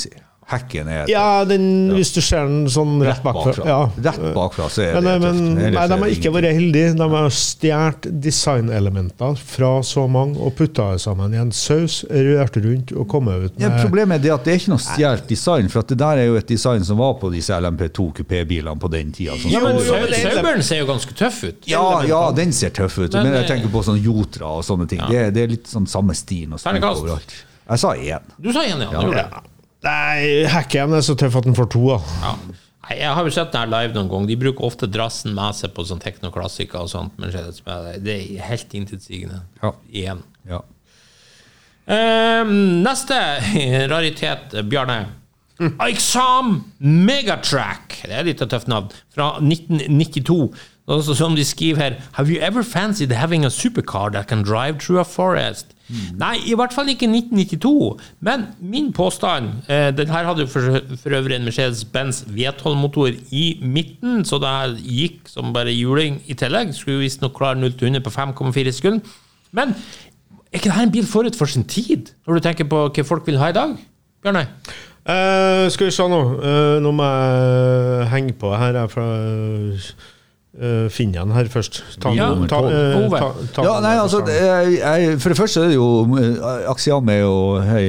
Hekken er Ja, den, hvis du ser den sånn rett bakfra. Ja. Rett bakfra, så er det men, men, tøft. Nei, de har ikke vært heldige. De har stjert designelementer fra så mange og puttet det sammen i en saus, rørt rundt og kommet ut med... Ja, problemet er det at det er ikke noe stjert design, for at det der er jo et design som var på disse L M P to kupébilene på den tiden. Sånn Ja, men som- Sauberen ser jo ganske tøff ut. ja, ja, den ser tøff ut, men, Men, jeg tenker på sånn Jotra og sånne ting. Ja. Det, det er litt sånn samme stil og spruk Terningkast. overalt. Jeg sa én. Du sa igjen, ja. Ja. Du gjorde det. Nei, Hekken er så tøff at den får to, da. Ja. Nei, jeg har jo sett den her live noen gang. De bruker ofte drassen med seg på sånn teknoklassiker og sånt, men det er helt intetsigende. Ja. Igjen. Ja. Um, neste raritet, Bjarne. Mm. Ixam Megatrack. Det er litt av tøft navn. Fra nitten nittito. Og som de skriver her, have you ever fancied having a supercar that can drive through a forest? Mm. Nei, i hvert fall ikke nitten nittito. Men min påstand, eh, den her hadde jo for, for øvrig en Mercedes-Benz V tolv-motor i midten, så det her gikk som bare juling i tillegg. Skulle visst nok klare null til hundre på fem komma fire sekunder. Men er ikke dette en bil forut for sin tid, når du tenker på hva folk vil ha i dag? Bjørne? Uh, skal vi se nå. Uh, nå må jeg henge på her jeg fra uh, finne den her først. Ta, Ja, ta, uh, Ove. ta, ta, Ja, nei, altså, det er- jeg, for det første er det jo eh, Axiom er jo hei,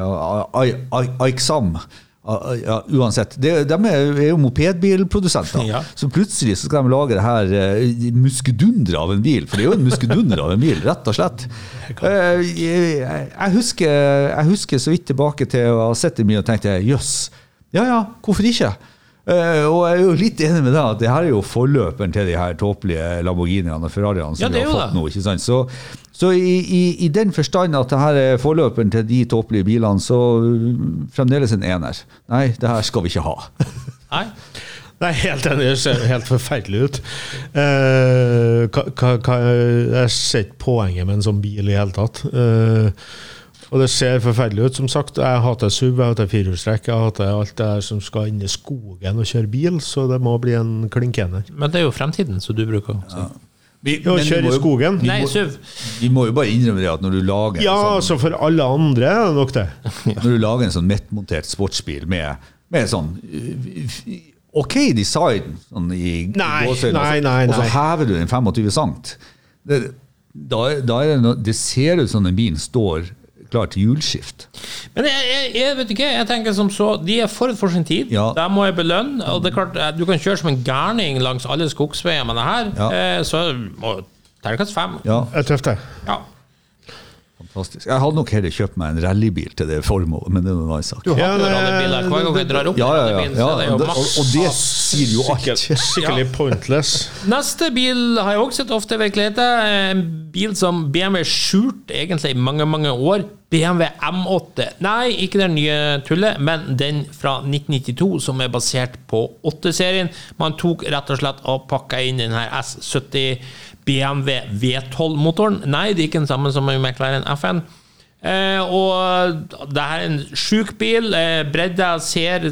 eh, Ixam. Ja, uansett. Det, de er, er jo mopedbilprodusenter. Ja. Så plutselig så skal de lage det her eh, muskedunder av en bil. For det er jo en muskedunder av en bil, rett og slett. Eh, jeg, jeg, husker, jeg husker så vidt tilbake til å ha sett det mye og tenkte, jøss, ja ja, hvorfor ikke? Uh, og jeg er jo litt enig med deg at det her er jo forløperen til de her tåpelige Lamborghiniene og Ferrariene som Ja, det vi er har jo fått det. nå, ikke sant? Så, så i, i, i den forstand at det her er forløperen til de tåpelige bilene, så fremdeles en ener. Nei, det her skal vi ikke ha. Nei? Nei, helt enig. Det ser helt forferdelig ut. Uh, hva, hva, hva, jeg ser ikke poenget med en sånn bil i hele tatt. Uh, og det ser forferdelig ut, som sagt. Jeg hater S U V, jeg hater firehjulstrekk, jeg hater alt det her som skal inn i skogen og kjøre bil, så det må bli en klinkende. Men det er jo fremtiden, så du bruker å si. Vi, Ja, men vi kjøre må i jo- skogen. Nei, S U V. Vi må jo bare innrømme det at når du lager en Ja, sånn, altså for alle andre er det nok det. når du lager en sånn mettmontert sportsbil med, med sånn uh, ok design sånn i, Nei, i gåsøyne, nei, og så- nei, og så nei. hever du den tjuefem cent. Det, da, da er det, no, det ser ut som den bilen står klar til hjulskift. Men jeg, jeg, jeg vet ikke, jeg tenker som så, de er forut for sin tid, Ja. der må jeg belønne, og det er klart, du kan kjøre som en gærning langs alle skogsveier med det her, Ja. eh, så må terningkast fem. Ja, Det er tøft det. Ja. fantastisk. Jeg hadde nok heller kjøpt meg en rallybil til det formålet, men det er noen annen sak. Du har Ja, jo nei, rallybiler, hver gang jeg drar opp Ja, ja, ja. rallybilen, ja så er det jo og, maks. og det sier jo alt. Sikkert, skikkelig pointless. Neste bil har jeg også sett ofte i virkeligheten, en bil som B M W skjult egentlig i mange, mange år, B M W M åtte. Nei, ikke den nye tullet, men den fra nitten nittito som er basert på åtte-serien. Man tok rett og slett og pakket inn den her S sytti B M W V tolv-motoren. Nei, det er ikke den samme som i McLaren F N. Eh, og det her er en syk bil. Eh, bredda ser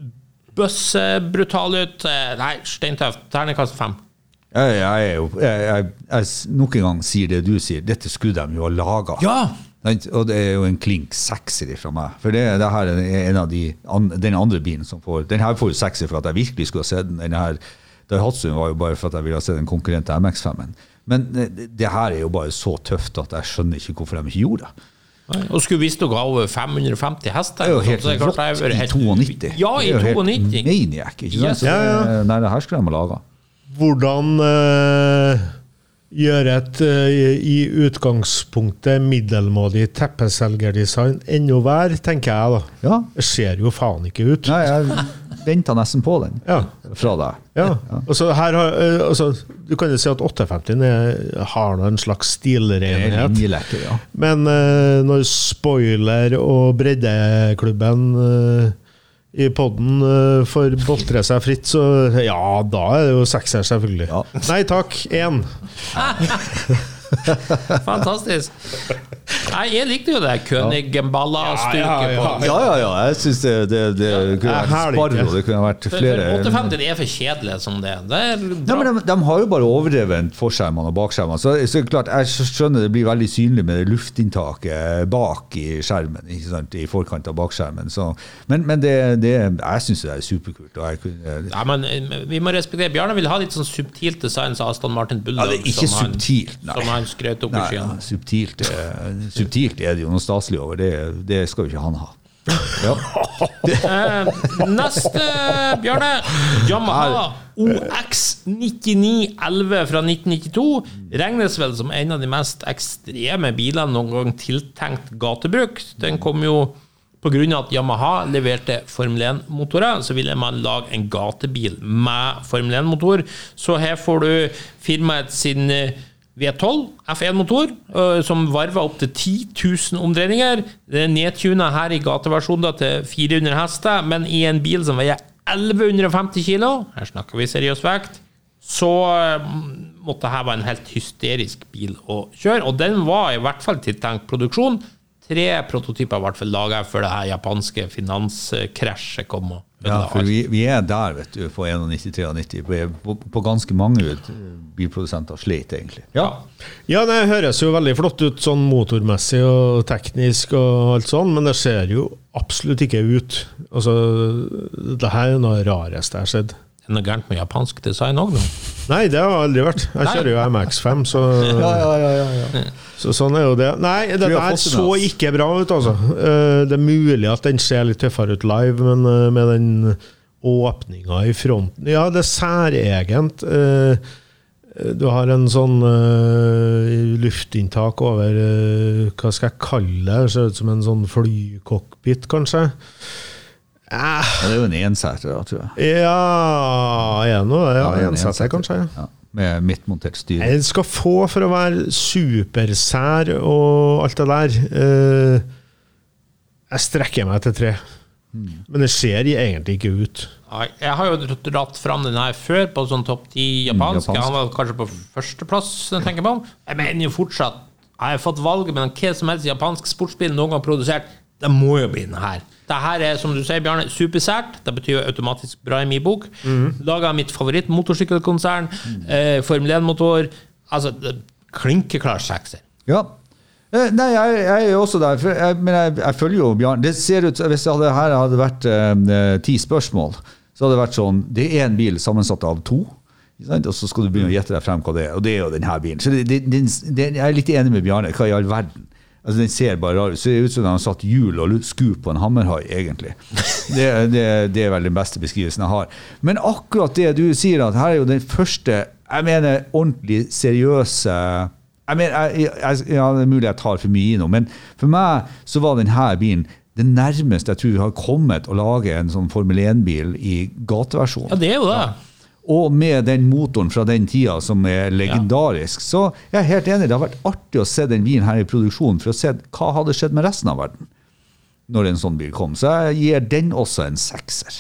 bøssebrutal ut. Eh, nei, steintøft. Terningkast fem. Jeg, jeg, er jo, jeg, jeg, jeg nok en gang sier det du sier. Dette skulle de jo ha laget. Ja! Og det er jo en klink sekser fra meg. For det, det her er en av de, an, den andre bilen som får, den her får jo sekser for at jeg virkelig skulle ha sett den. Den her, Daihatsu var jo bare for at jeg ville ha sett en konkurrent til M X fem. Men det, det her er jo bare så tøft at jeg skjønner ikke hvorfor de ikke gjorde det. Nei, og skulle visst dere ha over fem hundre og femti hester. Det er jo så helt det er klart det er rått i helt- nitto. Ja, i Det er jo helt nitto. maniac, ikke sant? Yes. Så Ja, ja. det- Nei, det her skulle de ha laget. Hvordan uh, gjøre et uh, i utgangspunktet middelmådig teppeselgerdesign enda vær, tenker jeg da. Ja. Det ser jo faen ikke ut. Nei, jeg ventet nesten på den Ja. fra deg. Ja. Altså, her har, uh, altså, du kan jo si at åtte femti er- har noe en slags Det er stilrenhet. linjelekker, ja. Men uh, når spoiler og breddeklubben uh, i podden uh, får boltre seg fritt, så ja, da er det jo sekser selvfølgelig. Ja. Nei takk, én. Fantastisk. Nei, jeg likte jo det König-Gemballa-styrke Ja, ja, ja. på. Ja, ja, ja, jeg synes det, det, det kunne Ja, vært herlig. Sparrow, det kunne vært flere. åtte femti er for kjedelig som det. Det er Nei, men de, de har jo bare overdrevet forskjermene og bakskjermene, så, så klart, jeg skjønner det blir veldig synlig med det luftinntaket bak i skjermen, ikke sant, i forkant av bakskjermen, så, men, men det, det, jeg synes det er superkult. Og jeg kunne, Ja, men vi må respektere Bjarne vil ha litt sånn subtilt design som Aston Martin Bulldog. Ja, det er ikke som han- subtilt, nei. Som han skrøt opp i Nei, ja, skyen. subtilt, er, subtilt er det jo noe staselig over, det, det skal jo ikke han ha. Ja. Eh, neste, Bjarne. Yamaha O X nittionio elleve fra nitten nittito regnes vel som en av de mest ekstreme bilene noen gang tiltenkt gatebruk. Den kom jo på grunn av at Yamaha leverte Formel én-motorer, så ville man lage en gatebil med Formel én-motor. Så her får du firmaet sin V tolv F én-motor, som varver opp til ti tusen omdreininger. Det er nedtunet her i gateversjonen da, til fire hundre hester, men i en bil som veier elleve femti kilo, her snakker vi seriøs vekt, så måtte dette være en helt hysterisk bil å kjøre, og den var i hvert fall tiltenkt produksjon. Tre prototyper ble laget før det her japanske finanskrasjet kom. Og Ja, for vi, vi er der, vet du, på nittién nitti tre, på, på, på ganske mange bilprodusenter slet egentlig. Ja, Ja, det høres jo veldig flott ut sånn motormessig og teknisk og alt sånn, men det ser jo absolutt ikke ut. Altså, det her er noe rareste jeg har sett. Er det noe gærent med japansk design også nå? Nei, det har aldri vært. Jeg kjører jo M X fem, så, ja, ja, ja, ja, ja. så sånn er jo det. Nei, det vi har der fått det med så oss. ikke bra ut, altså. Eh, Det er mulig at den ser litt tøffere ut live, men eh, med den åpningen i fronten, ja, det er særegent. Eh, Du har en sånn uh, luftinntak over, uh, hva skal jeg kalle det? Det ser ut som en sånn flycockpit, kanskje. Eh, Ja, det er jo en enseter, da, tror jeg. ja, er det noe? Ja, det er en ensetter, enseter. kanskje. Ja. Ja, med midtmontert styre. Den skal få for å være supersær og alt det der. Uh, jeg strekker meg til tre. Men det ser egentlig ikke ut. Nei, jeg har jo dratt fram den her før på sånn topp ti japansk. Mm, japansk. Han var kanskje på førsteplass, jeg tenker på. Jeg mener jo fortsatt, jeg har fått valget mellom hva som helst japansk sportsbil noen gang produsert. Det må jo bli den her. Det her er, som du sier, Bjarne, supersært. Det betyr jo automatisk bra i min bok. Mm. Laget av mitt favorittmotorsykkelkonsern, eh, Formel én-motor. Altså, klinkeklar sekser. Ja. Eh, Nei, jeg, jeg er jo også der, for jeg, men jeg, jeg følger jo Bjarne. Det ser ut, hvis det hadde, her hadde vært eh, ti spørsmål, så hadde det vært sånn, det er en bil sammensatt av to, ikke sant? Og så skal du begynne å gjette deg frem hva det er, og det er jo denne bilen. Så det, det, det, det, jeg er litt enig med Bjarne, hva i all verden? Altså, den ser bare rar ut. Så det er ut som han har satt hjul og sku på en hammerhai, egentlig. Det, det, det er vel den beste beskrivelsen jeg har. Men akkurat det du sier, at her er jo den første, jeg mener, ordentlig seriøse. Jeg mener, jeg, jeg, ja, det er mulig jeg tar for mye i nå, men for meg så var denne bilen det nærmeste jeg tror vi har kommet å lage en sånn Formel én-bil i gateversjon. Ja, det er jo det. Og med den motoren fra den tida som er legendarisk, så jeg er helt enig, det har vært artig å se den bilen her i produksjon for å se hva hadde skjedd med resten av verden når en sånn bil kom. Så jeg gir den også en sekser.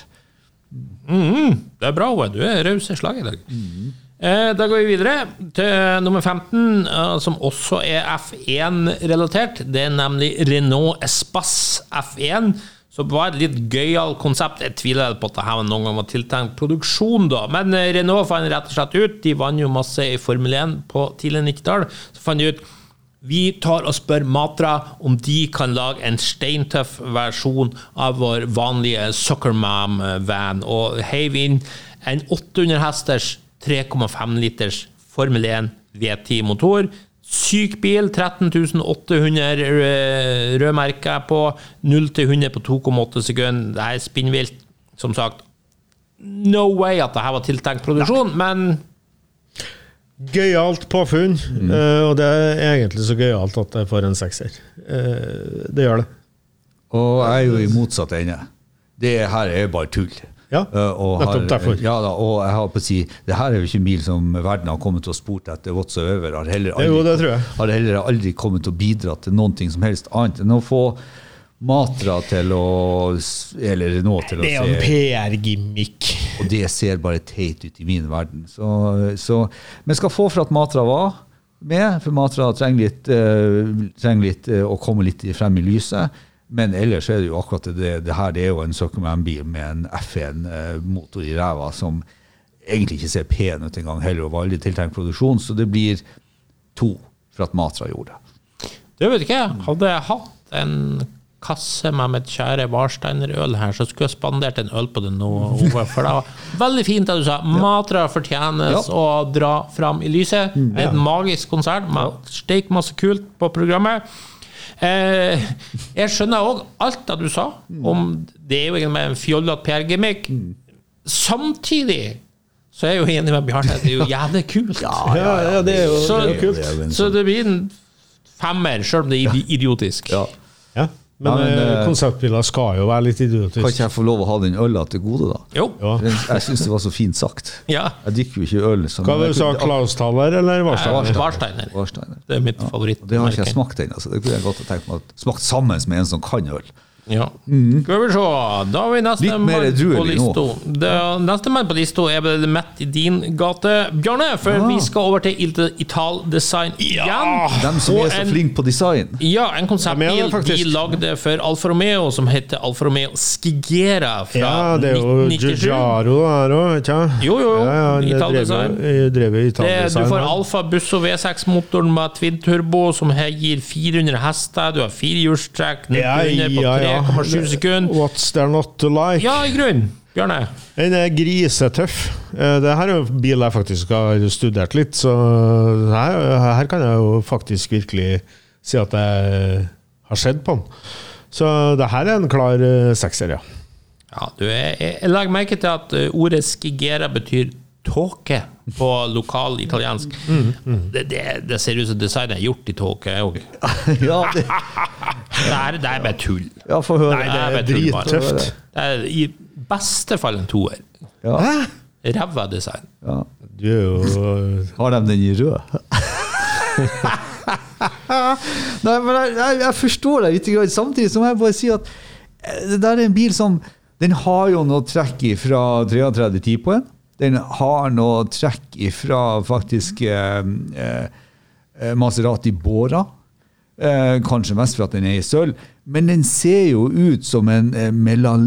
Mm, det er bra, Ove. Du er raus i slaget i dag. Mm. Eh, da går vi videre til nummer femten, eh, som også er F én-relatert. Det er nemlig Renault Espace F én. Så det var et litt gøyal konsept. Jeg tviler på at dette noen gang var tiltenkt produksjon, da. Men eh, Renault fant rett og slett ut. De vant jo masse i Formel én på tidlig nittitall. Så fant de ut vi tar og spør Matra om de kan lage en steintøff versjon av vår vanlige Soccer Mom-van, og heiv inn en åtte hundre hesters tre komma fem liters Formel én V ti motor. Syk bil, tretten tusen åtte hundre rødmerker på, null til hundre på to komma åtte sekunder. Det er spinnvilt, som sagt. No way at dette var tiltenkt produksjon, men Gøyalt påfunn, mm. uh, og det er egentlig så gøyalt at jeg får en sekser. Uh, det gjør det. Og jeg er jo i motsatt ende. Det her er bare tull. Ja, Uh, og nettopp har, derfor. Ja da, og jeg har på å si, det her er jo ikke en bil som verden har kommet til å spurt etter whatsoever. Har heller aldri, Jo, det tror jeg. har heller aldri kommet til å bidra til noen ting som helst annet enn å få Matra til å, eller Renault til å Det er jo en se, P R-gimmick. og det ser bare teit ut i min verden. Så, så, men skal få for at Matra var, med, for Matra trenger litt, uh, trenger litt uh, å komme litt frem i lyset. Men ellers er det jo akkurat det, det her det er jo en Zuckerman-bil med en F one-motor i ræva som egentlig ikke ser pen ut en gang heller, og var aldri tiltenkt produksjon, så det blir to for at Matra gjorde det. Du vet ikke, hadde jeg hatt en kasse med mitt kjære Warsteiner-øl her, så skulle jeg spandert en øl på det nå, Ove, for det var veldig fint at du sa, Matra fortjenes ja. Å dra frem i lyset. Mm, ja. Et magisk konsert, med steik masse kult på programmet. Eh, jeg skjønner også alt det du sa om det er jo egentlig med en fjollet P R-gimmick mm. Samtidig så er jeg jo enig med Bjarne det er jo jævlig kult ja, ja, ja, det er jo, så, det er jo kult så, så det blir en femmer selv om det er idiotisk ja, ja. Men, ja, men uh, konseptbiler skal jo være litt idiotisk. Kan ikke jeg få lov å ha den øla til gode da? Jo. Ja. Jeg synes det var så fint sagt. Ja. Jeg drikker jo ikke øl. Hva vil du sa, Klaus-taller eller Warsteiner? Warsteiner. Warsteiner. Det er mitt favoritt. Det har ikke jeg smakt ennå, så det kunne jeg godt ha tenkt meg at smakt sammen med en som kan øl. Ja. Mm. Skal vi se, da har vi neste mann på listo. Det, neste mann på listo er vel Matt i din gate, Bjarne, for ja. Vi skal over til Ital Design igjen. Ja. De som er så en, flink på design. Ja, en konseptbil de lagde for Alfa Romeo som heter Alfa Romeo Skigera fra ja, det er jo Giugiaro her også, ikke? Jo, jo, jo. Ja, ja, Ital Design. Jeg drev i Ital det, Design. Du får Alfa Busso V seks motoren med twin turbo som her gir fire hundre hester, du har firehjulstrekk, nitten hundre på tre komma sju sekunder. What's there not to like? Ja, i grunn, Bjarne. Den er grisetøff. Det her er jo en bil jeg faktisk har studert litt, så her, her kan jeg jo faktisk virkelig si at jeg har sett på den. Så det her er en klar sekser, ja. Ja, du, jeg, jeg legger merke til at ordet skigera betyr tåke på lokal italiensk. Mm, mm. Det, det, det ser ut som designet er gjort i tåke. ja, det... det, er, det er bare tull. Ja, for høre. Nei, det er, det er drittøft. Det er i beste fall en toer. Ja. Ræva design. Ja. Du er jo... Har de den i rød? Nei, men jeg, jeg, jeg forstår det litt. Samtidig så må jeg bare si at det der er en bil som den har jo noe trekk fra treogtretti ti på en. Den har noe trekk ifra faktisk eh, eh, Maserati Bora. Eh, kanskje mest for at den er i sølv. Men den ser jo ut som en eh, melan,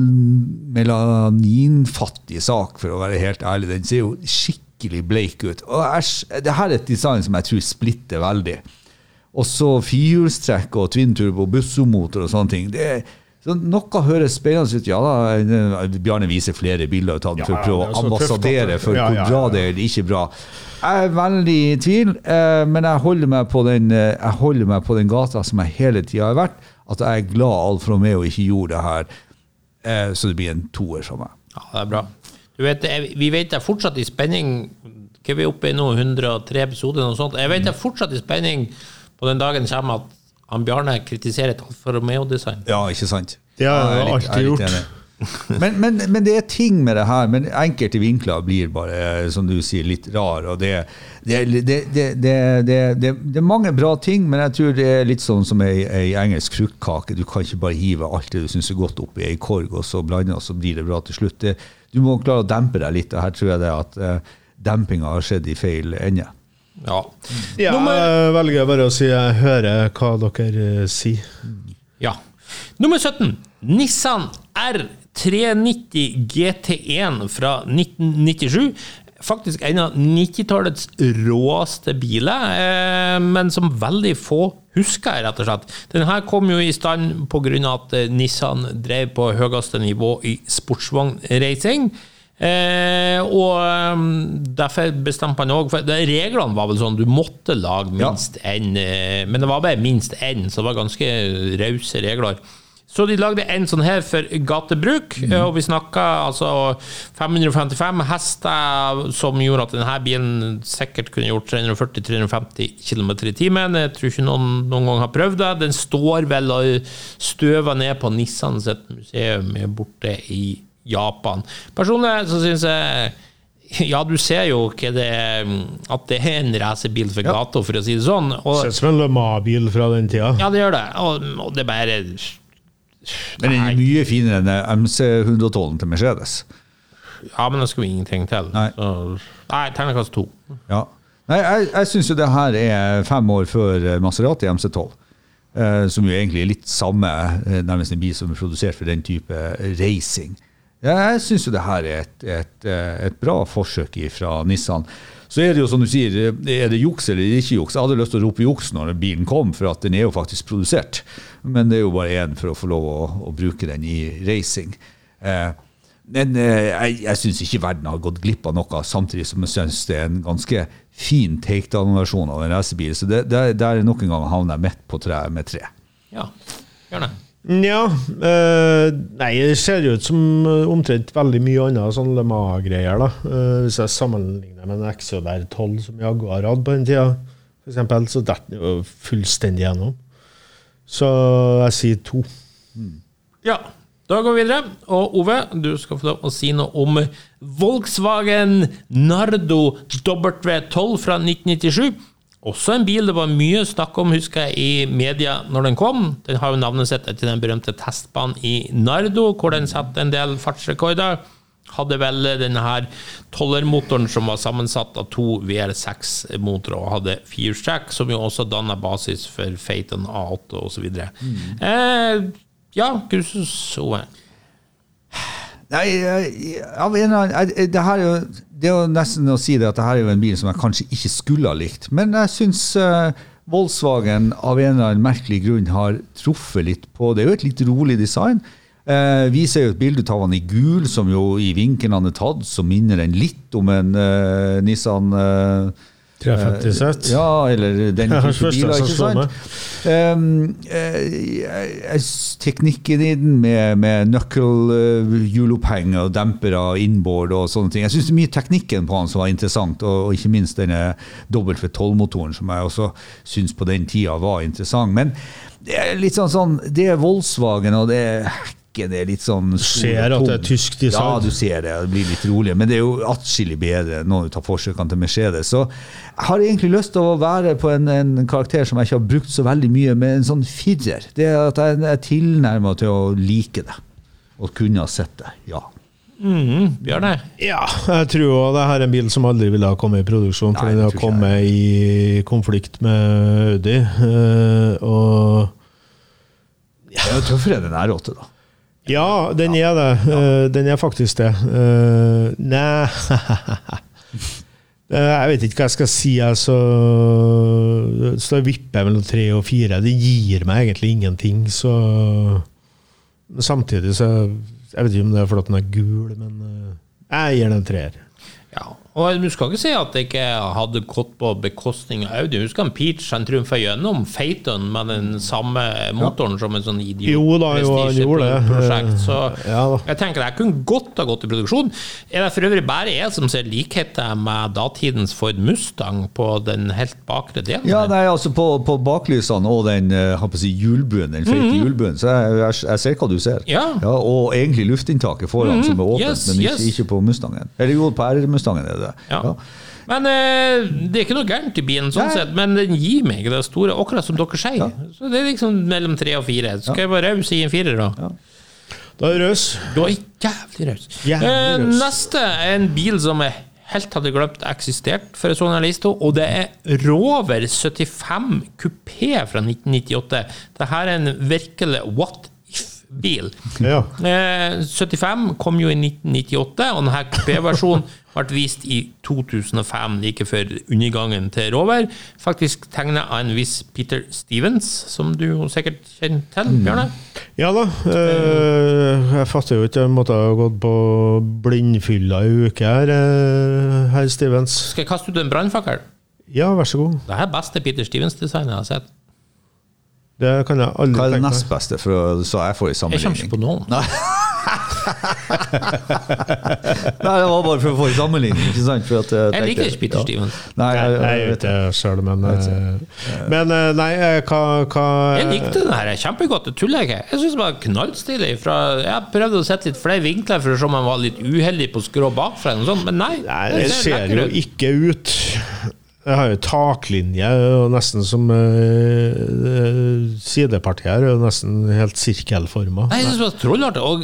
melaninfattig sak, for å være helt ærlig. Den ser jo skikkelig bleik ut. Og æsj, det her er et design som jeg tror splitter veldig. Og så firehjulstrekk og twin turbo, bussomotor og sånne ting. Det er så noe høres spennende ut, ja da, Bjarne viser flere bilder ut av den for å prøve å ambassadere for ja, ja, ja. Hvor bra det er eller ikke bra. Jeg er veldig i tvil, eh, men jeg holder, meg på den, jeg holder meg på den gata som jeg hele tiden har vært, at jeg er glad Alfa Romeo ikke gjorde det her, eh, så det blir en toer for meg. Ja, det er bra. Du vet, vi vet det er fortsatt i spenning, hva er vi oppe i nå, hundre og tre episoder og sånt, jeg vet det er fortsatt i spenning på den dagen kommer at han Bjarne kritiserer et Alfa Romeo-design. Ja, ikke sant. Det har jeg alltid gjort. men, men, men det er ting med det her, men enkelte vinkler blir bare, som du sier, litt rar, og det, det, det, det, det, det, det, det, det er mange bra ting, men jeg tror det er litt sånn som en, en engelsk fruktkake. Du kan ikke bare hive alt det du synes er godt opp i en korg, og så blande, og så blir det bra til slutt. Det, du må klare å dempe deg litt, og her tror jeg det at uh, dempingen har skjedd i feil ende. Ja. Ja, jeg velger bare å si jeg hører hva dere sier. Ja. Nummer sytten. Nissan R tre nitti G T én fra nitten nittisju. Faktisk en av nittitallets råeste biler, eh, men som veldig få husker, rett og slett. Den her kom jo i stand på grunn av at Nissan drev på høyeste nivå i sportsvognracing. Eh, og um, derfor bestemte han også, for reglene var vel sånn, du måtte lage minst ja. en, eh, men det var bare minst en, så det var ganske rause regler. Så de lagde en sånn her for gatebruk, mm. og vi snakket altså fem hundre femtifem hester, som gjorde at denne bilen sikkert kunne gjort tre hundre førti til tre hundre femti kilometer i timen. Jeg tror ikke noen noen gang har prøvd det. Den står vel og støver ned på Nissan sitt museum borte i Japan. Personlig så synes jeg ja, du ser jo ikke det, at det er en racerbil for gata, for å si det sånn. Og, ser ut som en Le Mans-bil fra den tida. Ja, det gjør det. Og, og det er bare men den er mye finere enn M C one tolv til Mercedes. Ja, men det skal vi ingenting til. Nei, så, nei terningkast to. Ja. Nei, jeg, jeg synes jo det her er fem år før Maserati M C tolv, eh, som jo egentlig er litt samme, eh, nærmest en bil som er produsert for den type racing. Ja, jeg synes jo det her er et, et, et bra forsøk fra Nissan. Så er det jo som du sier, er det juks eller ikke juks? Jeg hadde lyst til å rope juks når bilen kom, for at den er jo faktisk produsert. Men det er jo bare en for å få lov å, å bruke den i racing. Eh, Men jeg, jeg synes ikke verden har gått glipp av noe, samtidig som jeg synes det er en ganske fin takedown-versjon av en racerbil. Så det, det, der er nok en gang havnet jeg midt på tre med tre. Ja, gjerne. Ja, øh, nei, det ser jo ut som omtrent veldig mye annet sånn Le Mans-greier da. Uh, hvis jeg sammenligner med en X J R tolv som Jaguar hadde på den tiden, for eksempel, så det er jo fullstendig gjennom. Så jeg sier to. Mm. Ja, da går vi videre, og Ove, du skal få lov å si noe om Volkswagen Nardo W tolv fra nitten nittisju. Også en bil det var mye snakk om, husker jeg, i media når den kom. Den har jo navnet sitt etter den berømte testbanen i Nardo, hvor den satt en del fartsrekorder. Hadde vel denne her tollermotoren som var sammensatt av to V R seks-motorer og hadde firehjulstrekk, som jo også dannet basis for Phaeton A åtte og så videre. Mm. Eh, Ja, hva synes du, Ove? Nei, av en eller annen, det her er jo, det er jo nesten å si det at det her er jo en bil som jeg kanskje ikke skulle ha likt, men jeg synes uh, Volkswagen av en eller annen merkelig grunn har truffet litt på, det er jo et litt rolig design. Uh, vi ser jo et bilde av han i gul, som jo i vinkelen han er tatt, så minner den litt om en uh, Nissan uh, tre femtisett. Ja, eller den type biler, ikke sant? Um, uh, teknikken i den med, med nøkkelhjuloppheng og dempere, innboard og sånne ting. Jeg synes det er mye teknikken på han som var interessant, og, og ikke minst denne W tolv-motoren, som jeg også synes på den tiden var interessant. Men det er litt sånn, sånn det er Volkswagen, og det er det er litt sånn ser at det er tysk design. Ja, du ser det, det blir litt rolig, men det er jo atskillig bedre når du tar forsøkene til Mercedes. Så jeg har egentlig lyst til å være på en, en karakter som jeg ikke har brukt så veldig mye, med en sånn firer. Det er at jeg er tilnærmet til å like det, og kunne ha sett det, ja. Mm, gjør det. Ja, jeg tror det her er en bil som aldri ville ha kommet i produksjon, for den har kommet i konflikt med Audi, uh, og ja. Det er jo tøffere enn R åtte da. Ja, den er det. Uh, den er faktisk det. Uh, nei. Jeg vet ikke hva jeg skal si. Altså, så vipper mellom tre og fire. Det gir meg egentlig ingenting. Så samtidig så jeg vet ikke om det er fordi den er gul, men uh, jeg gir den en treer. Ja, og du skal ikke si at det ikke hadde gått på bekostning av Audi. Husker han Peach, han trumfet gjennom Phaeton med den samme motoren ja. Som en sånn idiot. Jo da, jo, han gjorde det. Prosjekt. Så ja, jeg tenker det kunne godt ha gått i produksjon. Er det for øvrig bare jeg som ser likheter med datidens Ford Mustang på den helt bakre delen? Ja, nei, altså på, på baklysene og den uh, si, hjulbuen, den feite mm-hmm. hjulbuen, så jeg, jeg, jeg ser hva du ser. Ja. Ja, og egentlig luftinntaket foran mm-hmm. som er åpent, yes, men ikke, yes. ikke på Mustangen. Eller jo, på R-Mustangen er det. Ja. Ja. Men eh, det er ikke noe gærent i bilen sånn sett, men den gir meg det store, akkurat som dere sier. Ja. Så det er liksom mellom tre og fire. Så skal ja. Jeg bare raus i en firer da. Ja. Da er det røs. Da er jævlig raus. Jævlig eh, røs. Neste er en bil som jeg helt hadde glemt eksistert for en sånn liste, og det er Rover syttifem Coupé fra nitten nittiåtte. Dette er en virkelig what bil. Ja. Eh, syttifem kom jo i nitten nittiåtte, og denne Coupé-versjonen ble vist i to tusen og fem, like før undergangen til Rover. Faktisk tegnet av en viss Peter Stevens, som du sikkert kjenner til, Bjørne. Ja da. Eh, jeg fatter jo ikke, jeg måtte ha gått på blindfylla i uke her, herr Stevens. Skal jeg kaste ut en brandfakkel? Ja, vær så god. Det er beste Peter Stevens-designet jeg har sett. Det kan jeg aldri Hva er det tenke meg. nest beste, for så jeg får i sammenligning? Jeg kommer ikke på noen. Nei. Nei, det var bare for å få i sammenligning, ikke sant? For at jeg, jeg liker ikke Peter ja. Stevens. Nei, jeg, jeg, jeg vet det selv, men men nei, hva, hva jeg likte den her, kjempegodt, det tuller jeg ikke. Jeg synes det var knallstilig. Fra, jeg prøvde å sette litt flere vinkler for å se om han var litt uheldig på skrå bakfra, men nei. Nei, det ser jo ikke ut. Jeg har jo taklinje, og nesten som uh, sidepartiet her, og nesten helt sirkelformet. Nei, jeg synes det var trollartig, og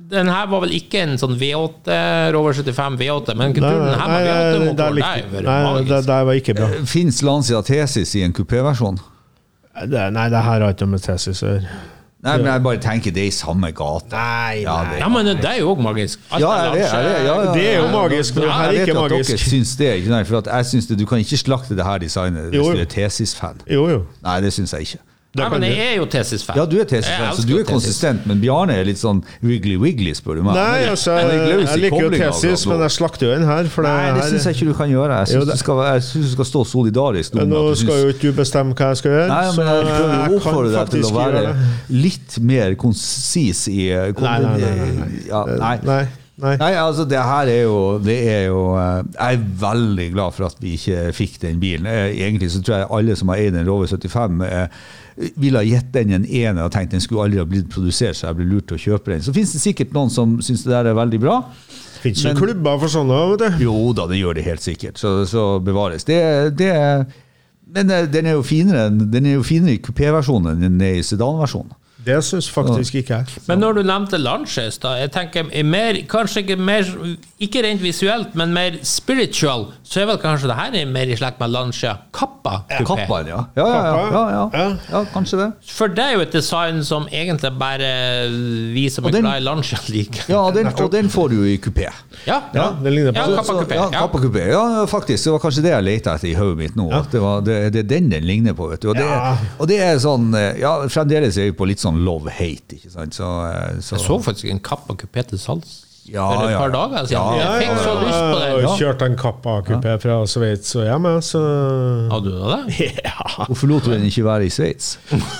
den her var vel ikke en sånn V åtte, Rover syttifem V åtte, men jeg tror den her var V åtte-motor, det er Nei, det, det var ikke bra. Finns Lancia Thesis i en kupéversjon? Det, nei, det her har ikke med Thesis å gjøre. Nei, men jeg bare tenker det er i samme gate. Nei, Ja, nei. det- Ja, men det er jo også magisk. Alt Ja, er er det, er det, ja, ja, Det er jo ja, magisk, men det her er jeg vet ikke at magisk. dere syns det, ikke sant? For at jeg synes det, du kan ikke slakte det her designet hvis Jo. du er Thesis-fan. Jo, jo. Nei, det synes jeg ikke. Nei, kan men du. jeg er jo Thesis-fan. Ja, du er Jeg Thesis-fan, så elsker du er Thesis. konsistent, men Bjarne er litt sånn wiggly-wiggly, spør du meg. Nei, altså, Han er jeg, løs i jeg liker jo koblinga, Thesis, altså. men jeg slakter jo den her, for det, Nei, det her, synes jeg ikke du kan gjøre. Jeg Jo, synes, det- du skal, jeg synes du skal stå solidarisk om Nå at du skal synes... jo ikke du bestemme hva jeg skal gjøre, Nei, men jeg prøver å oppfordre deg til å faktisk være gjøre det. litt mer konsis i... eh, Nei, nei, nei, nei, nei. Ja, nei. Nei, nei. Nei, altså det her er jo, det er jo eh, Jeg er veldig glad for at vi ikke fikk den bilen. Eh, Egentlig så tror jeg alle som har eid en Rover syttifem eh, ville ha gitt den en ene og tenkt den skulle aldri ha blitt produsert, så jeg ble lurt til å kjøpe den. Så finnes det sikkert noen som synes det der er veldig bra. Finnes jo Men- klubber for sånne, vet du. Jo da, det gjør det helt sikkert. Så, så bevares. Det, det, men eh, den er jo finere, enn- den er jo finere i kupéversjonen enn den er i sedanversjonen. Det synes faktisk ikke jeg. Men når du nevnte Lancia, da, jeg tenker er mer, kanskje ikke mer, ikke rent visuelt, men mer spiritual, så er vel kanskje det her er mer i slekt med Lancia Kappa kupé. Kappaen, ja. Ja, ja, ja, ja, ja. Ja. ja, kanskje det. For det er jo et design som egentlig bare vi som Og er den- glad i Lancia liker. Ja, og den, og den får du jo i kupé. Ja, Ja, det ligner på Ja, det. Kappa Så- kupé. Ja, Ja. Kappa kupé. Ja, faktisk. Det var kanskje det jeg lette etter i hodet mitt nå. At det, var, det, det er den den ligner på, vet du. Og det, Ja. og det er sånn eh, Ja, fremdeles er vi på litt sånn love-hate, ikke sant? Så, eh, så, Jeg så faktisk en Kappa kupé til salgs Ja, for et ja, par ja. dager siden. Ja, Jeg fikk så lyst på Jeg det. har kjørt en Kappa-kupé fra Sveits og hjemme, så Hadde du det? ja. Hvorfor lot du den ikke være i Sveits?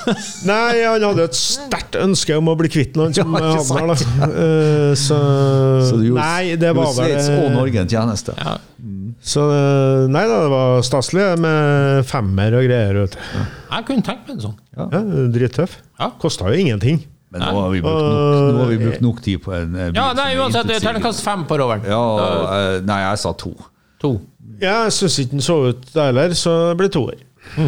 Nei, han hadde et sterkt ønske om å bli kvitt noen som Ja, ikke hadde den her, da. Eh, Så, Så du gjorde, Nei, det gjorde var Sveits og vel Norge en tjeneste. Ja. Så eh, nei da, det var staselig med femmer og greier. Vet du. Jeg kunne tenkt meg en sånn. Ja, drittøff. Ja. Kosta jo ingenting. Men nå har vi brukt nok, nå har vi brukt nok tid på en eh, bil Ja, som nei, er uansett, det er intensiv. terningkast fem på roveren. Ja, eh, nei, jeg sa to. To. Ja, jeg syns ikke den så ut da heller, så det ble toer.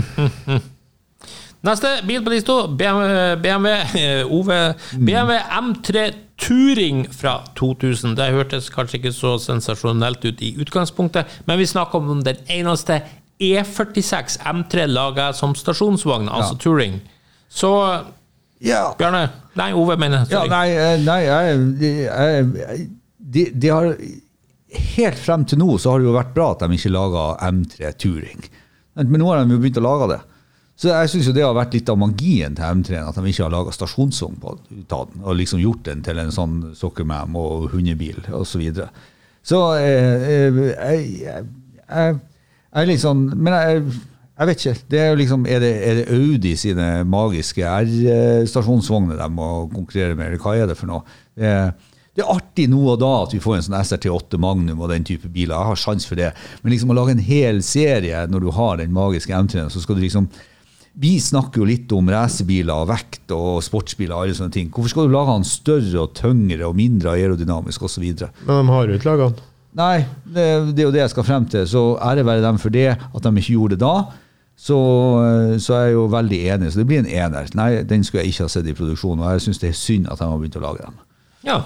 Neste bil på lista, B M W, B M W, eh, Ove, B M W M tre Touring fra to tusen. Det hørtes kanskje ikke så sensasjonelt ut i utgangspunktet, men vi snakker om den eneste E førtiseks M tre laget som stasjonsvogn, altså Ja. Touring. Så, Ja. Bjarne, nei, Ove mener, Ja, sorry. nei, eh, nei jeg, jeg, jeg, de, de har helt frem til nå så har det jo vært bra at de ikke laget M tre Touring. Men nå har de jo begynt å lage det. Så jeg synes jo det har vært litt av magien til M tre, at de ikke har laget stasjonsvogn på ut av den, og liksom gjort den til en sånn soccermam og hundebil og så videre. Så eh, eh, jeg, jeg, jeg, jeg er litt sånn, men jeg, jeg vet ikke, det er jo liksom, er det, er det Audi sine magiske R-stasjonsvogner de må konkurrere med, eller hva er det for noe? Det er, det er artig nå og da at vi får en sånn S R T åtte Magnum og den type biler, jeg har sjans for det, men liksom å lage en hel serie når du har den magiske M tre, så skal du liksom, vi snakker jo litt om racerbiler og vekt og sportsbiler og alle sånne ting, hvorfor skal du lage den større og tyngre og mindre aerodynamisk og så videre? Men de har jo ikke laga den. Nei, det, det er jo det jeg skal frem til, så ære være dem for det, at de ikke gjorde det da, så, så er jeg jo veldig enig, så det blir en ener. Nei, den skulle jeg ikke ha sett i produksjonen, og jeg synes det er synd at de har begynt å lage dem. Ja.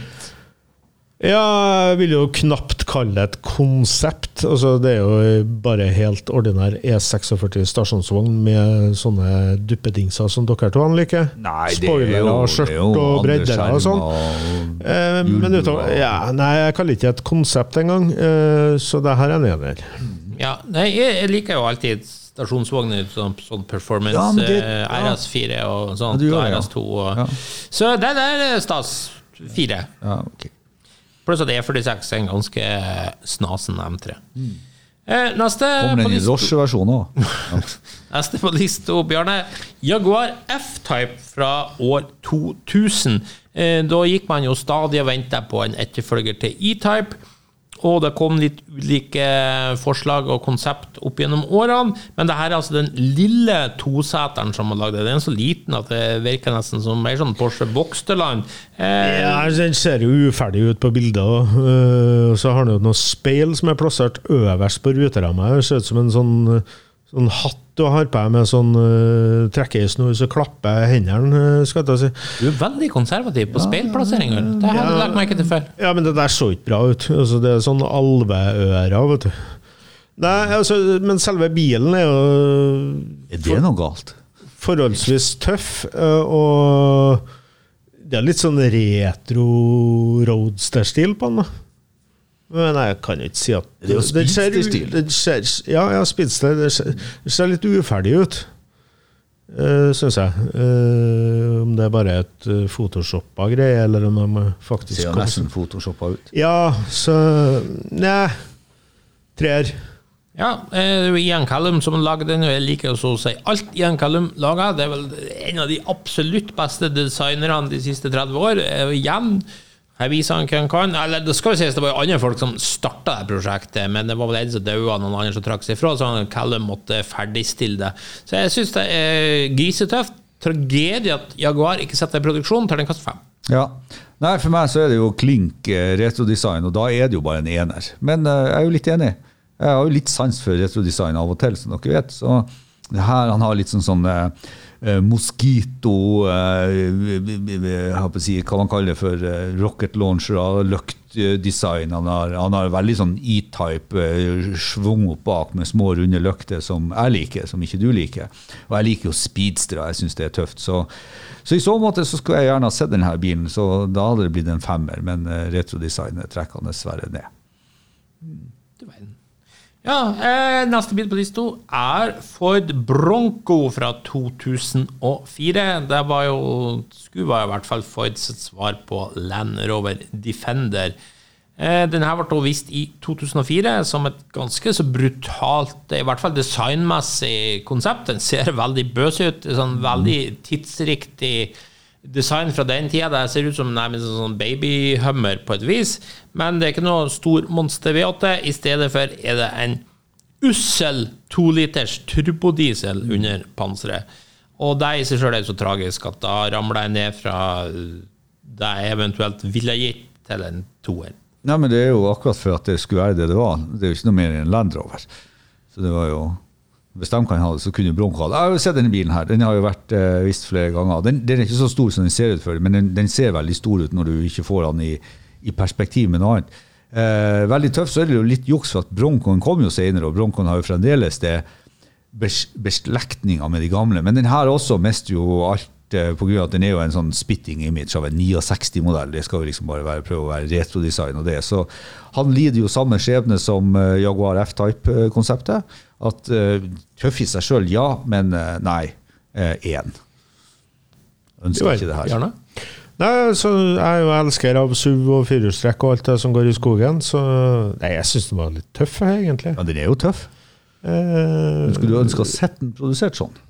Ja, jeg vil jo knapt kalle det et konsept. Altså, det er jo bare helt ordinær E førtiseks stasjonsvogn med sånne duppedingser som dere to liker. Nei, det er Spoilere jo, og det skjørt er jo og andre bredder og sånn. skjermer Eh, hjul men utover, og- ja, nei, jeg kaller det ikke et konsept engang, eh, så det her er en ener. Ja, nei, jeg, jeg liker jo alltid stasjonsvogner, sånn, sånn performance, Ja, men det- eh, ja. R S fire og Ja, sånt, du gjør og det, ja. R S to. Og, Ja. Så det der er stas. Fire. Ja, ok. Pluss at E førtiseks er en ganske snasen M tre. Eh, neste Kommer på den i lista- drosjeversjon også? Neste på lista, Bjarne. Jaguar F-Type fra år to tusen. Eh, da gikk man jo stadig og ventet på en etterfølger til E-Type, og det kom litt ulike forslag og konsept opp gjennom årene, men det her er altså den lille toseteren som har laget det. Den er så liten at det virker nesten som mer sånn Porsche Boxterland. Eh, Ja, den ser jo uferdig ut på bildet, og øh, så har den jo noe speil som er plassert øverst på ruterammet. Det ser ut som en sånn, sånn hatt sitter og har på med sånn uh, trekkesnor, så klapper hendene, skal jeg si. Du er veldig konservativ på speilplasseringer. Det har jeg lagt meg ikke til før. Ja, men det der så ikke bra ut. Altså, det er sånn alveører, vet du. Nei, altså, men selve bilen er jo... Er det noe galt? Forholdsvis tøff, uh, og det er litt sånn retro roadster-stil på den, da. Men jeg kan ikke si at det er jo speedster-stil. Ja, ja, speedster. Det ser, det ser litt uferdig ut, uh, synes jeg. Uh, om det er bare et uh, photoshoppa greie, eller om de faktisk... Det ser jo nesten photoshoppa ut. Ja, så... Nei, treer. Ja, det er jo Ian Callum som lager den, og jeg liker også å si alt Ian Callum lager. Det er vel en av de absolutt beste designerne de siste tretti år. Igjen... Her viser han hva han kan, eller det skal jo sies, det var jo andre folk som startet det prosjektet, men det var vel en som døde, noen andre som trakk seg fra, så han Callum måtte ferdigstille det. Så jeg synes det er grisetøft, tragedie at Jaguar ikke setter i produksjon, tar den kast fem. Ja, nei, for meg så er det jo klink retrodesign, og da er det jo bare en ener. Men uh, jeg er jo litt enig. Jeg har jo litt sans for retrodesign av og til, som dere vet, så det her, han har litt sånn sånn... Uh, Uh, mosquito uh, jeg har på å si, hva man kaller det for uh, rocket launcher løktdesign, han har, han har veldig sånn E-type uh, svung opp bak med små runde løkter som jeg liker, som ikke du liker, og jeg liker jo speedster, jeg synes det er tøft, så, så i så måte så skulle jeg gjerne ha sett denne bilen, så da hadde det blitt en femmer, men uh, retrodesignet trekker han dessverre ned. Du vet. Ja, eh, neste bil på lista er Ford Bronco fra to tusen og fire. Det var jo, skulle være i hvert fall Fords svar på Land Rover Defender. Eh, denne ble vist i to tusen og fire som et ganske så brutalt, i hvert fall designmessig konsept. Den ser veldig bøs ut, sånn veldig tidsriktig design fra den tida. Det ser ut som nærmest en sånn babyhummer på et vis, men det er ikke noe stor monster V åtte. I stedet for er det en ussel to liters turbodiesel under panseret. Og det i seg selv er så tragisk at da ramler jeg ned fra det jeg eventuelt ville gitt til en toer. Nei, men det er jo akkurat for at det skulle være det det var. Det er jo ikke noe mer enn Land Rover. Så det var jo... Hvis de kan ha det, så kunne Bronco ha det. Jeg har jo sett denne bilen her. Den har jo vært eh, vist flere ganger. Den, den er ikke så stor som den ser ut for, men den, den ser veldig stor ut når du ikke får den i, i perspektiv med noe annet. Eh, veldig tøff, så er det jo litt juks for at Broncoen kom jo senere, og Broncoen har jo fremdeles det beslektninger med de gamle, men den her også mister jo alt eh, på grunn av at den er jo en sånn spitting image av en sekstini-modell. Det skal jo liksom bare være, prøve å være retrodesign og det. Så han lider jo samme skjebne som uh, Jaguar F-Type-konseptet. At uh, tøff i seg selv, ja, men uh, nei, uh, en. Ønsker ikke det her. Gjerne. Nei, så jeg er jo elsker av S U V og firehjulstrekk og alt det som går i skogen, så nei, jeg synes den var litt tøff, egentlig. Ja, den er jo tøff. Eh, Skulle du ønske å sett den produsert sånn?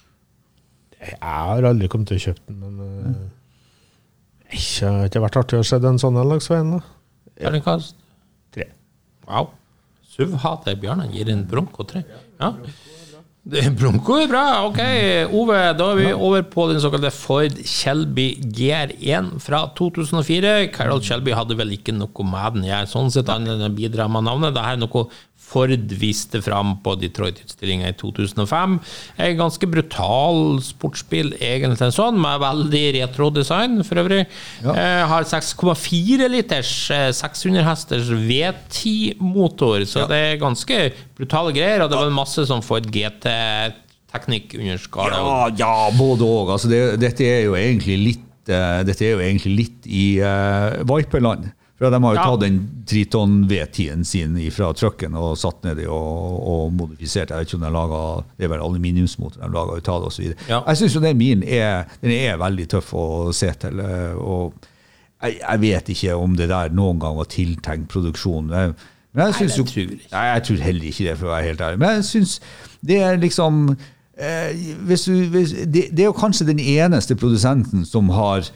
Jeg har aldri kommet til å kjøpe den, men uh, ikke, det har ikke vært artig å se den sånn langs veien da. Terningkast? Tre. Wow. S U V-hater Bjarne gir en Bronco tre. Ja. Bronco er bra, ok. Ove, da er vi over på den såkalte Ford Shelby G R én fra to tusen og fire. Carroll Shelby hadde vel ikke noe med den. Jeg sånn sett annet enn bidrar med navnet. Dette er noe Ford viste fram på Detroit-utstillingen i to tusen og fem. En ganske brutal sportsbil, egentlig sånn, med veldig retro-design for øvrig. Ja. Eh, har seks komma fire liters, seks hundre hesters V ti-motor, så ja. Det er ganske brutale greier, og det var masse sånn Ford G T-teknikk under skala. Ja, ja, både og. Altså, det, dette er jo egentlig litt, uh, dette er jo egentlig litt i uh, Viperland. For de har jo ja. tatt den Triton V ti-en sin fra trucken og satt ned det og, og modifisert. Jeg vet ikke om de lager, det er vel aluminiumsmotor de lager ut av det og så videre. Ja. Jeg synes jo den bilen er, den er veldig tøff å se til, og jeg, jeg vet ikke om det der noen gang var tiltenkt produksjon. Men jeg synes jo, tror jeg. Nei, jeg tror heller ikke det, for å være helt ærlig. Men jeg synes det er liksom, eh, hvis du, hvis, det, det er jo kanskje den eneste produsenten som har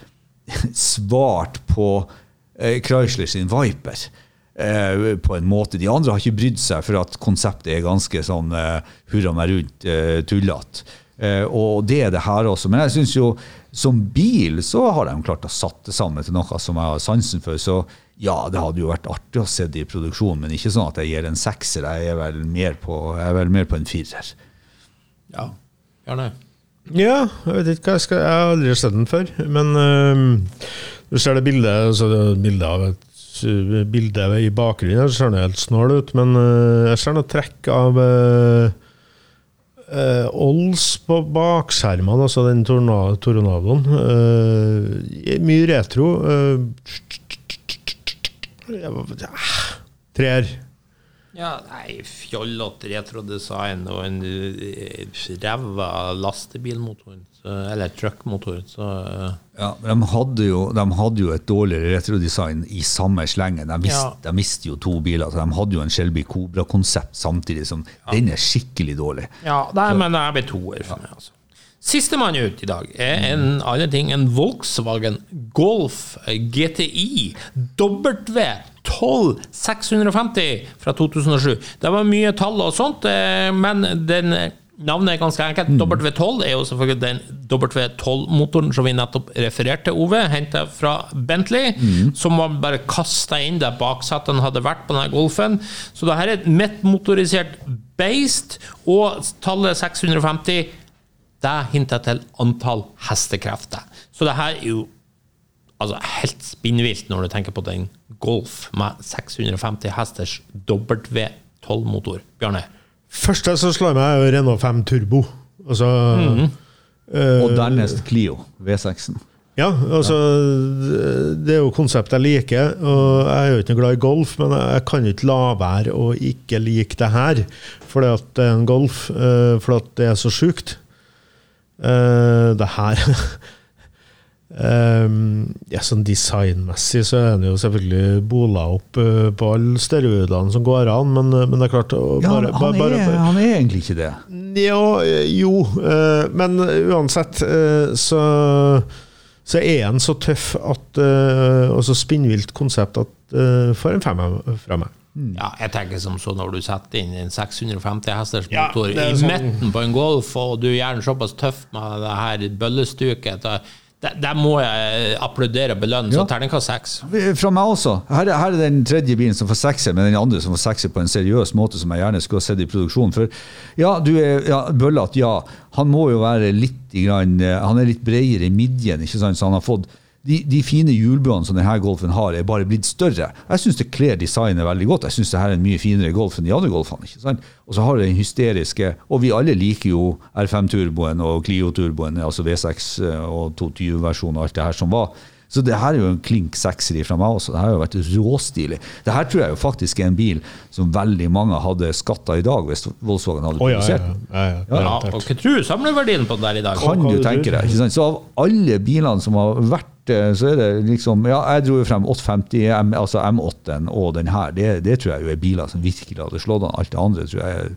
svart på Chrysler sin Viper eh, på en måte. De andre har ikke brydd seg for at konseptet er ganske sånn eh, hurra meg rundt eh, tullat. Eh, og det er det her også. Men jeg synes jo som bil så har de klart å satt det sammen til noe som jeg har sansen for. Så ja, det hadde jo vært artig å se det i produksjon, men ikke sånn at jeg gir en sekser. Jeg er vel mer på, jeg er vel mer på en firer. Ja, gjerne. Ja, jeg vet ikke hva jeg skal... Jeg har aldri sett den før, men uh, du ser det bildet, altså det bildet av et bilde i bakgrunnen, så ser det helt snål ut, men uh, jeg ser noe trekk av uh, uh, Olds på bakskjermen, altså den torna- tornadoen. Uh, mye retro. Uh, ja, treer. Ja, nei, fjollete retrodesign og en ræva lastebilmotor, så, eller truckmotor, så... Ja, de hadde, jo, de hadde jo et dårligere retrodesign i samme slengen. De, mist, Ja. de mistet jo to biler, så de hadde jo en Shelby Cobra-konsept samtidig som den er skikkelig dårlig. Ja, det er, men det er blitt toer for meg, altså. Siste mann ut i dag er en annen ting, en Volkswagen Golf G T I W tolv seks femti fra to tusen og sju. Det var mye tall og sånt, men den navnet er ganske enkelt. W tolv er jo selvfølgelig den W tolv-motoren som vi nettopp refererte, Ove, hentet fra Bentley, mm. som man bare kastet inn der baksetten hadde vært på denne Golfen. Så det her er et mettmotorisert beist, og tallet seks femti, det hinter til antall hestekrefter. Så det her er jo altså, helt spinnvilt når du tenker på den Golf med seks femti hesters W tolv-motor. Bjarne? Første som slår meg er jo Renault fem Turbo. Altså, mm. uh, Og dernest Clio V seks. Ja, altså, det er jo konseptet jeg liker, og jeg er jo ikke glad i golf, men jeg kan ikke la være å ikke like det her, fordi at det er en golf, uh, fordi at det er så sykt. Uh, det her um, ja, sånn designmessig så er den jo selvfølgelig bola opp uh, på alle steroidene som går an, men, men det er klart ja, bare, han, bare, er, bare, han er egentlig ikke det ja, jo uh, men uansett uh, så, så er den så tøff at, uh, og så spinnvilt konsept at uh, får en femmer fra meg. Ja, jeg tenker som så når du setter inn en seks femti hesters Ja, motor det er i sånn- midten på en Golf, og du er gjerne såpass tøff med det her bøllestuket, det, det må jeg applaudere og belønne, så Ja. terningkast seks. Fra meg også. Her, er- her er den tredje bilen som får sekser, men den andre som får sekser på en seriøs måte som jeg gjerne skulle ha sett i produksjon. For ja, du er ja, bøllet, ja. Han må jo være litt grann, han er litt bredere i midjen, ikke sant? Så han har fått De, de fine hjulbuene som denne Golfen har er bare blitt større. Jeg synes det kler designet veldig godt. Jeg synes det her er en mye finere Golf enn de andre Golfene. Ikke sant? Og så har det den hysteriske, og vi alle liker jo R fem Turboen og Clio Turboen, altså V seks og to tyve-versjonen og alt det her som var. Så det her er jo en klink sekser fra meg også. Det her har jo vært råstilig. Det her tror jeg jo faktisk er en bil som veldig mange hadde skattet i dag hvis Volkswagen hadde oh, ja, produsert ja, den. ja, ja, ja, Ja, og hva tror du samleverdien på den der i dag? Kan Hva du du tenke tror? deg, ikke sant? Så av alle bilene som har vært, så er det liksom, ja, jeg dro jo frem åtte femti, M, altså M åtte og den her, det, det tror jeg jo er biler som virkelig hadde slått an. Alt det andre tror jeg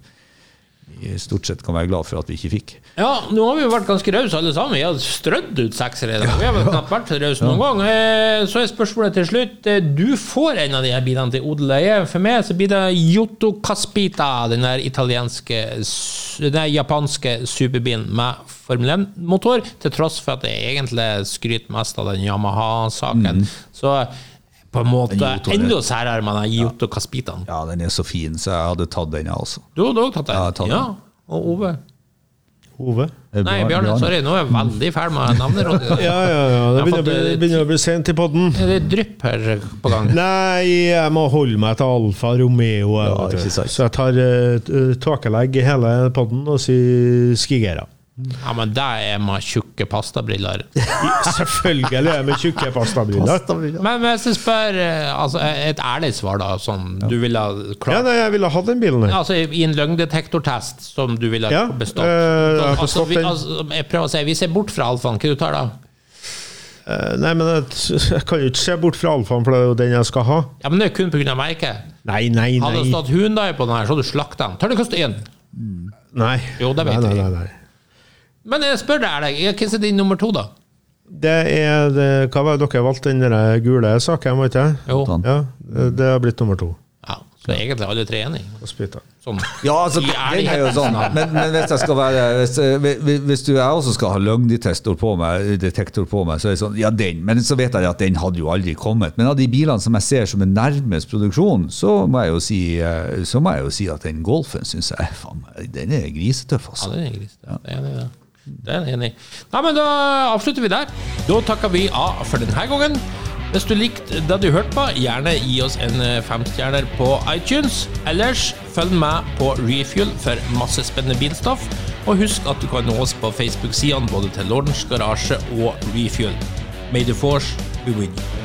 i stort sett kan være glad for at vi ikke fikk. Ja, nå har vi jo vært ganske rause alle sammen. Vi har strødd ut sekser i dag. Vi har vel knapt vært rause noen gang. Eh, Så er spørsmålet til slutt. Eh, Du får en av de her bilene til odeleie. For meg så blir det Giotto Caspita, den der italienske, s- den der japanske superbilen med Formel en-motor, til tross for at jeg egentlig skryter mest av den Yamaha-saken. Så på en måte Den Giotto, enda særere med den Giotto Caspitaen. Ja, den er så fin, så jeg hadde tatt den også. Du har også tatt den? Ja, jeg har tatt den. Ja, og Ove? Ove? Nei, Bjarne, sorry, nå er jeg veldig ferdig med navnerådet. Ja, ja, ja, det begynner å bli, begynner å bli sent i podden. Er det drypp her på gang? Nei, jeg må holde meg til Alfa Romeo. Ja, vet du. ikke sant. Så jeg tar uh, tåkelegg i hele podden og sier skigera. Ja, men det er med tjukke pastabriller. Selvfølgelig er jeg med tjukke pastabriller. Men hvis jeg spør, eh, altså et ærlig svar da, som du ville ha Ja, klart, nei, jeg ville ha den bilen her. altså i en løgndetektortest som du ville ha Ja, bestått. eh, jeg har altså, forstått vi, den. altså, jeg prøver å si, vi ser bort fra alfaen, hva du tar da? Eh, Nei, men jeg, jeg kan jo ikke se bort fra Alfaen, for det er jo den jeg skal ha. Ja, men det er kun på grunn av merket. Nei, nei, Hadde det nei. stått Hyundai på den her, så hadde du slagt den. Tar det koste inn? Nei. Jo, det vet nei, vi. nei, nei, nei. Men jeg spør deg, ærlig, hva er din nummer to da? Det er det, hva var det dere valgte den der gule saken, var ikke det? Jo, Sånn. Ja, det har blitt nummer to. ja. Så egentlig er alle tre enige. Og spytter. Sånn. Ja, altså, I den er jo sånn. Men, men hvis jeg skal være hvis, hvis du jeg også skal ha løgndetektor på meg, detektor på meg, så er det sånn, ja den, men så vet jeg at den hadde jo aldri kommet. Men av de bilene som jeg ser som er nærmest produksjon, så må jeg jo si, så må jeg jo si at den Golfen synes jeg, faen, den er grisetøff altså. Ja, den er grisetøff. Ja. Det er enig i det. Det er enig. Nei, men da avslutter vi der. Da takker vi av for denne gangen. Hvis du likte det du hørte på, gjerne gi oss en femstjerner på iTunes. Ellers følg med på Refuel for masse spennende bilstoff. Og husk at du kan nå oss på Facebook-sidene både til Lordens Garasje og Refuel. May the force be with you.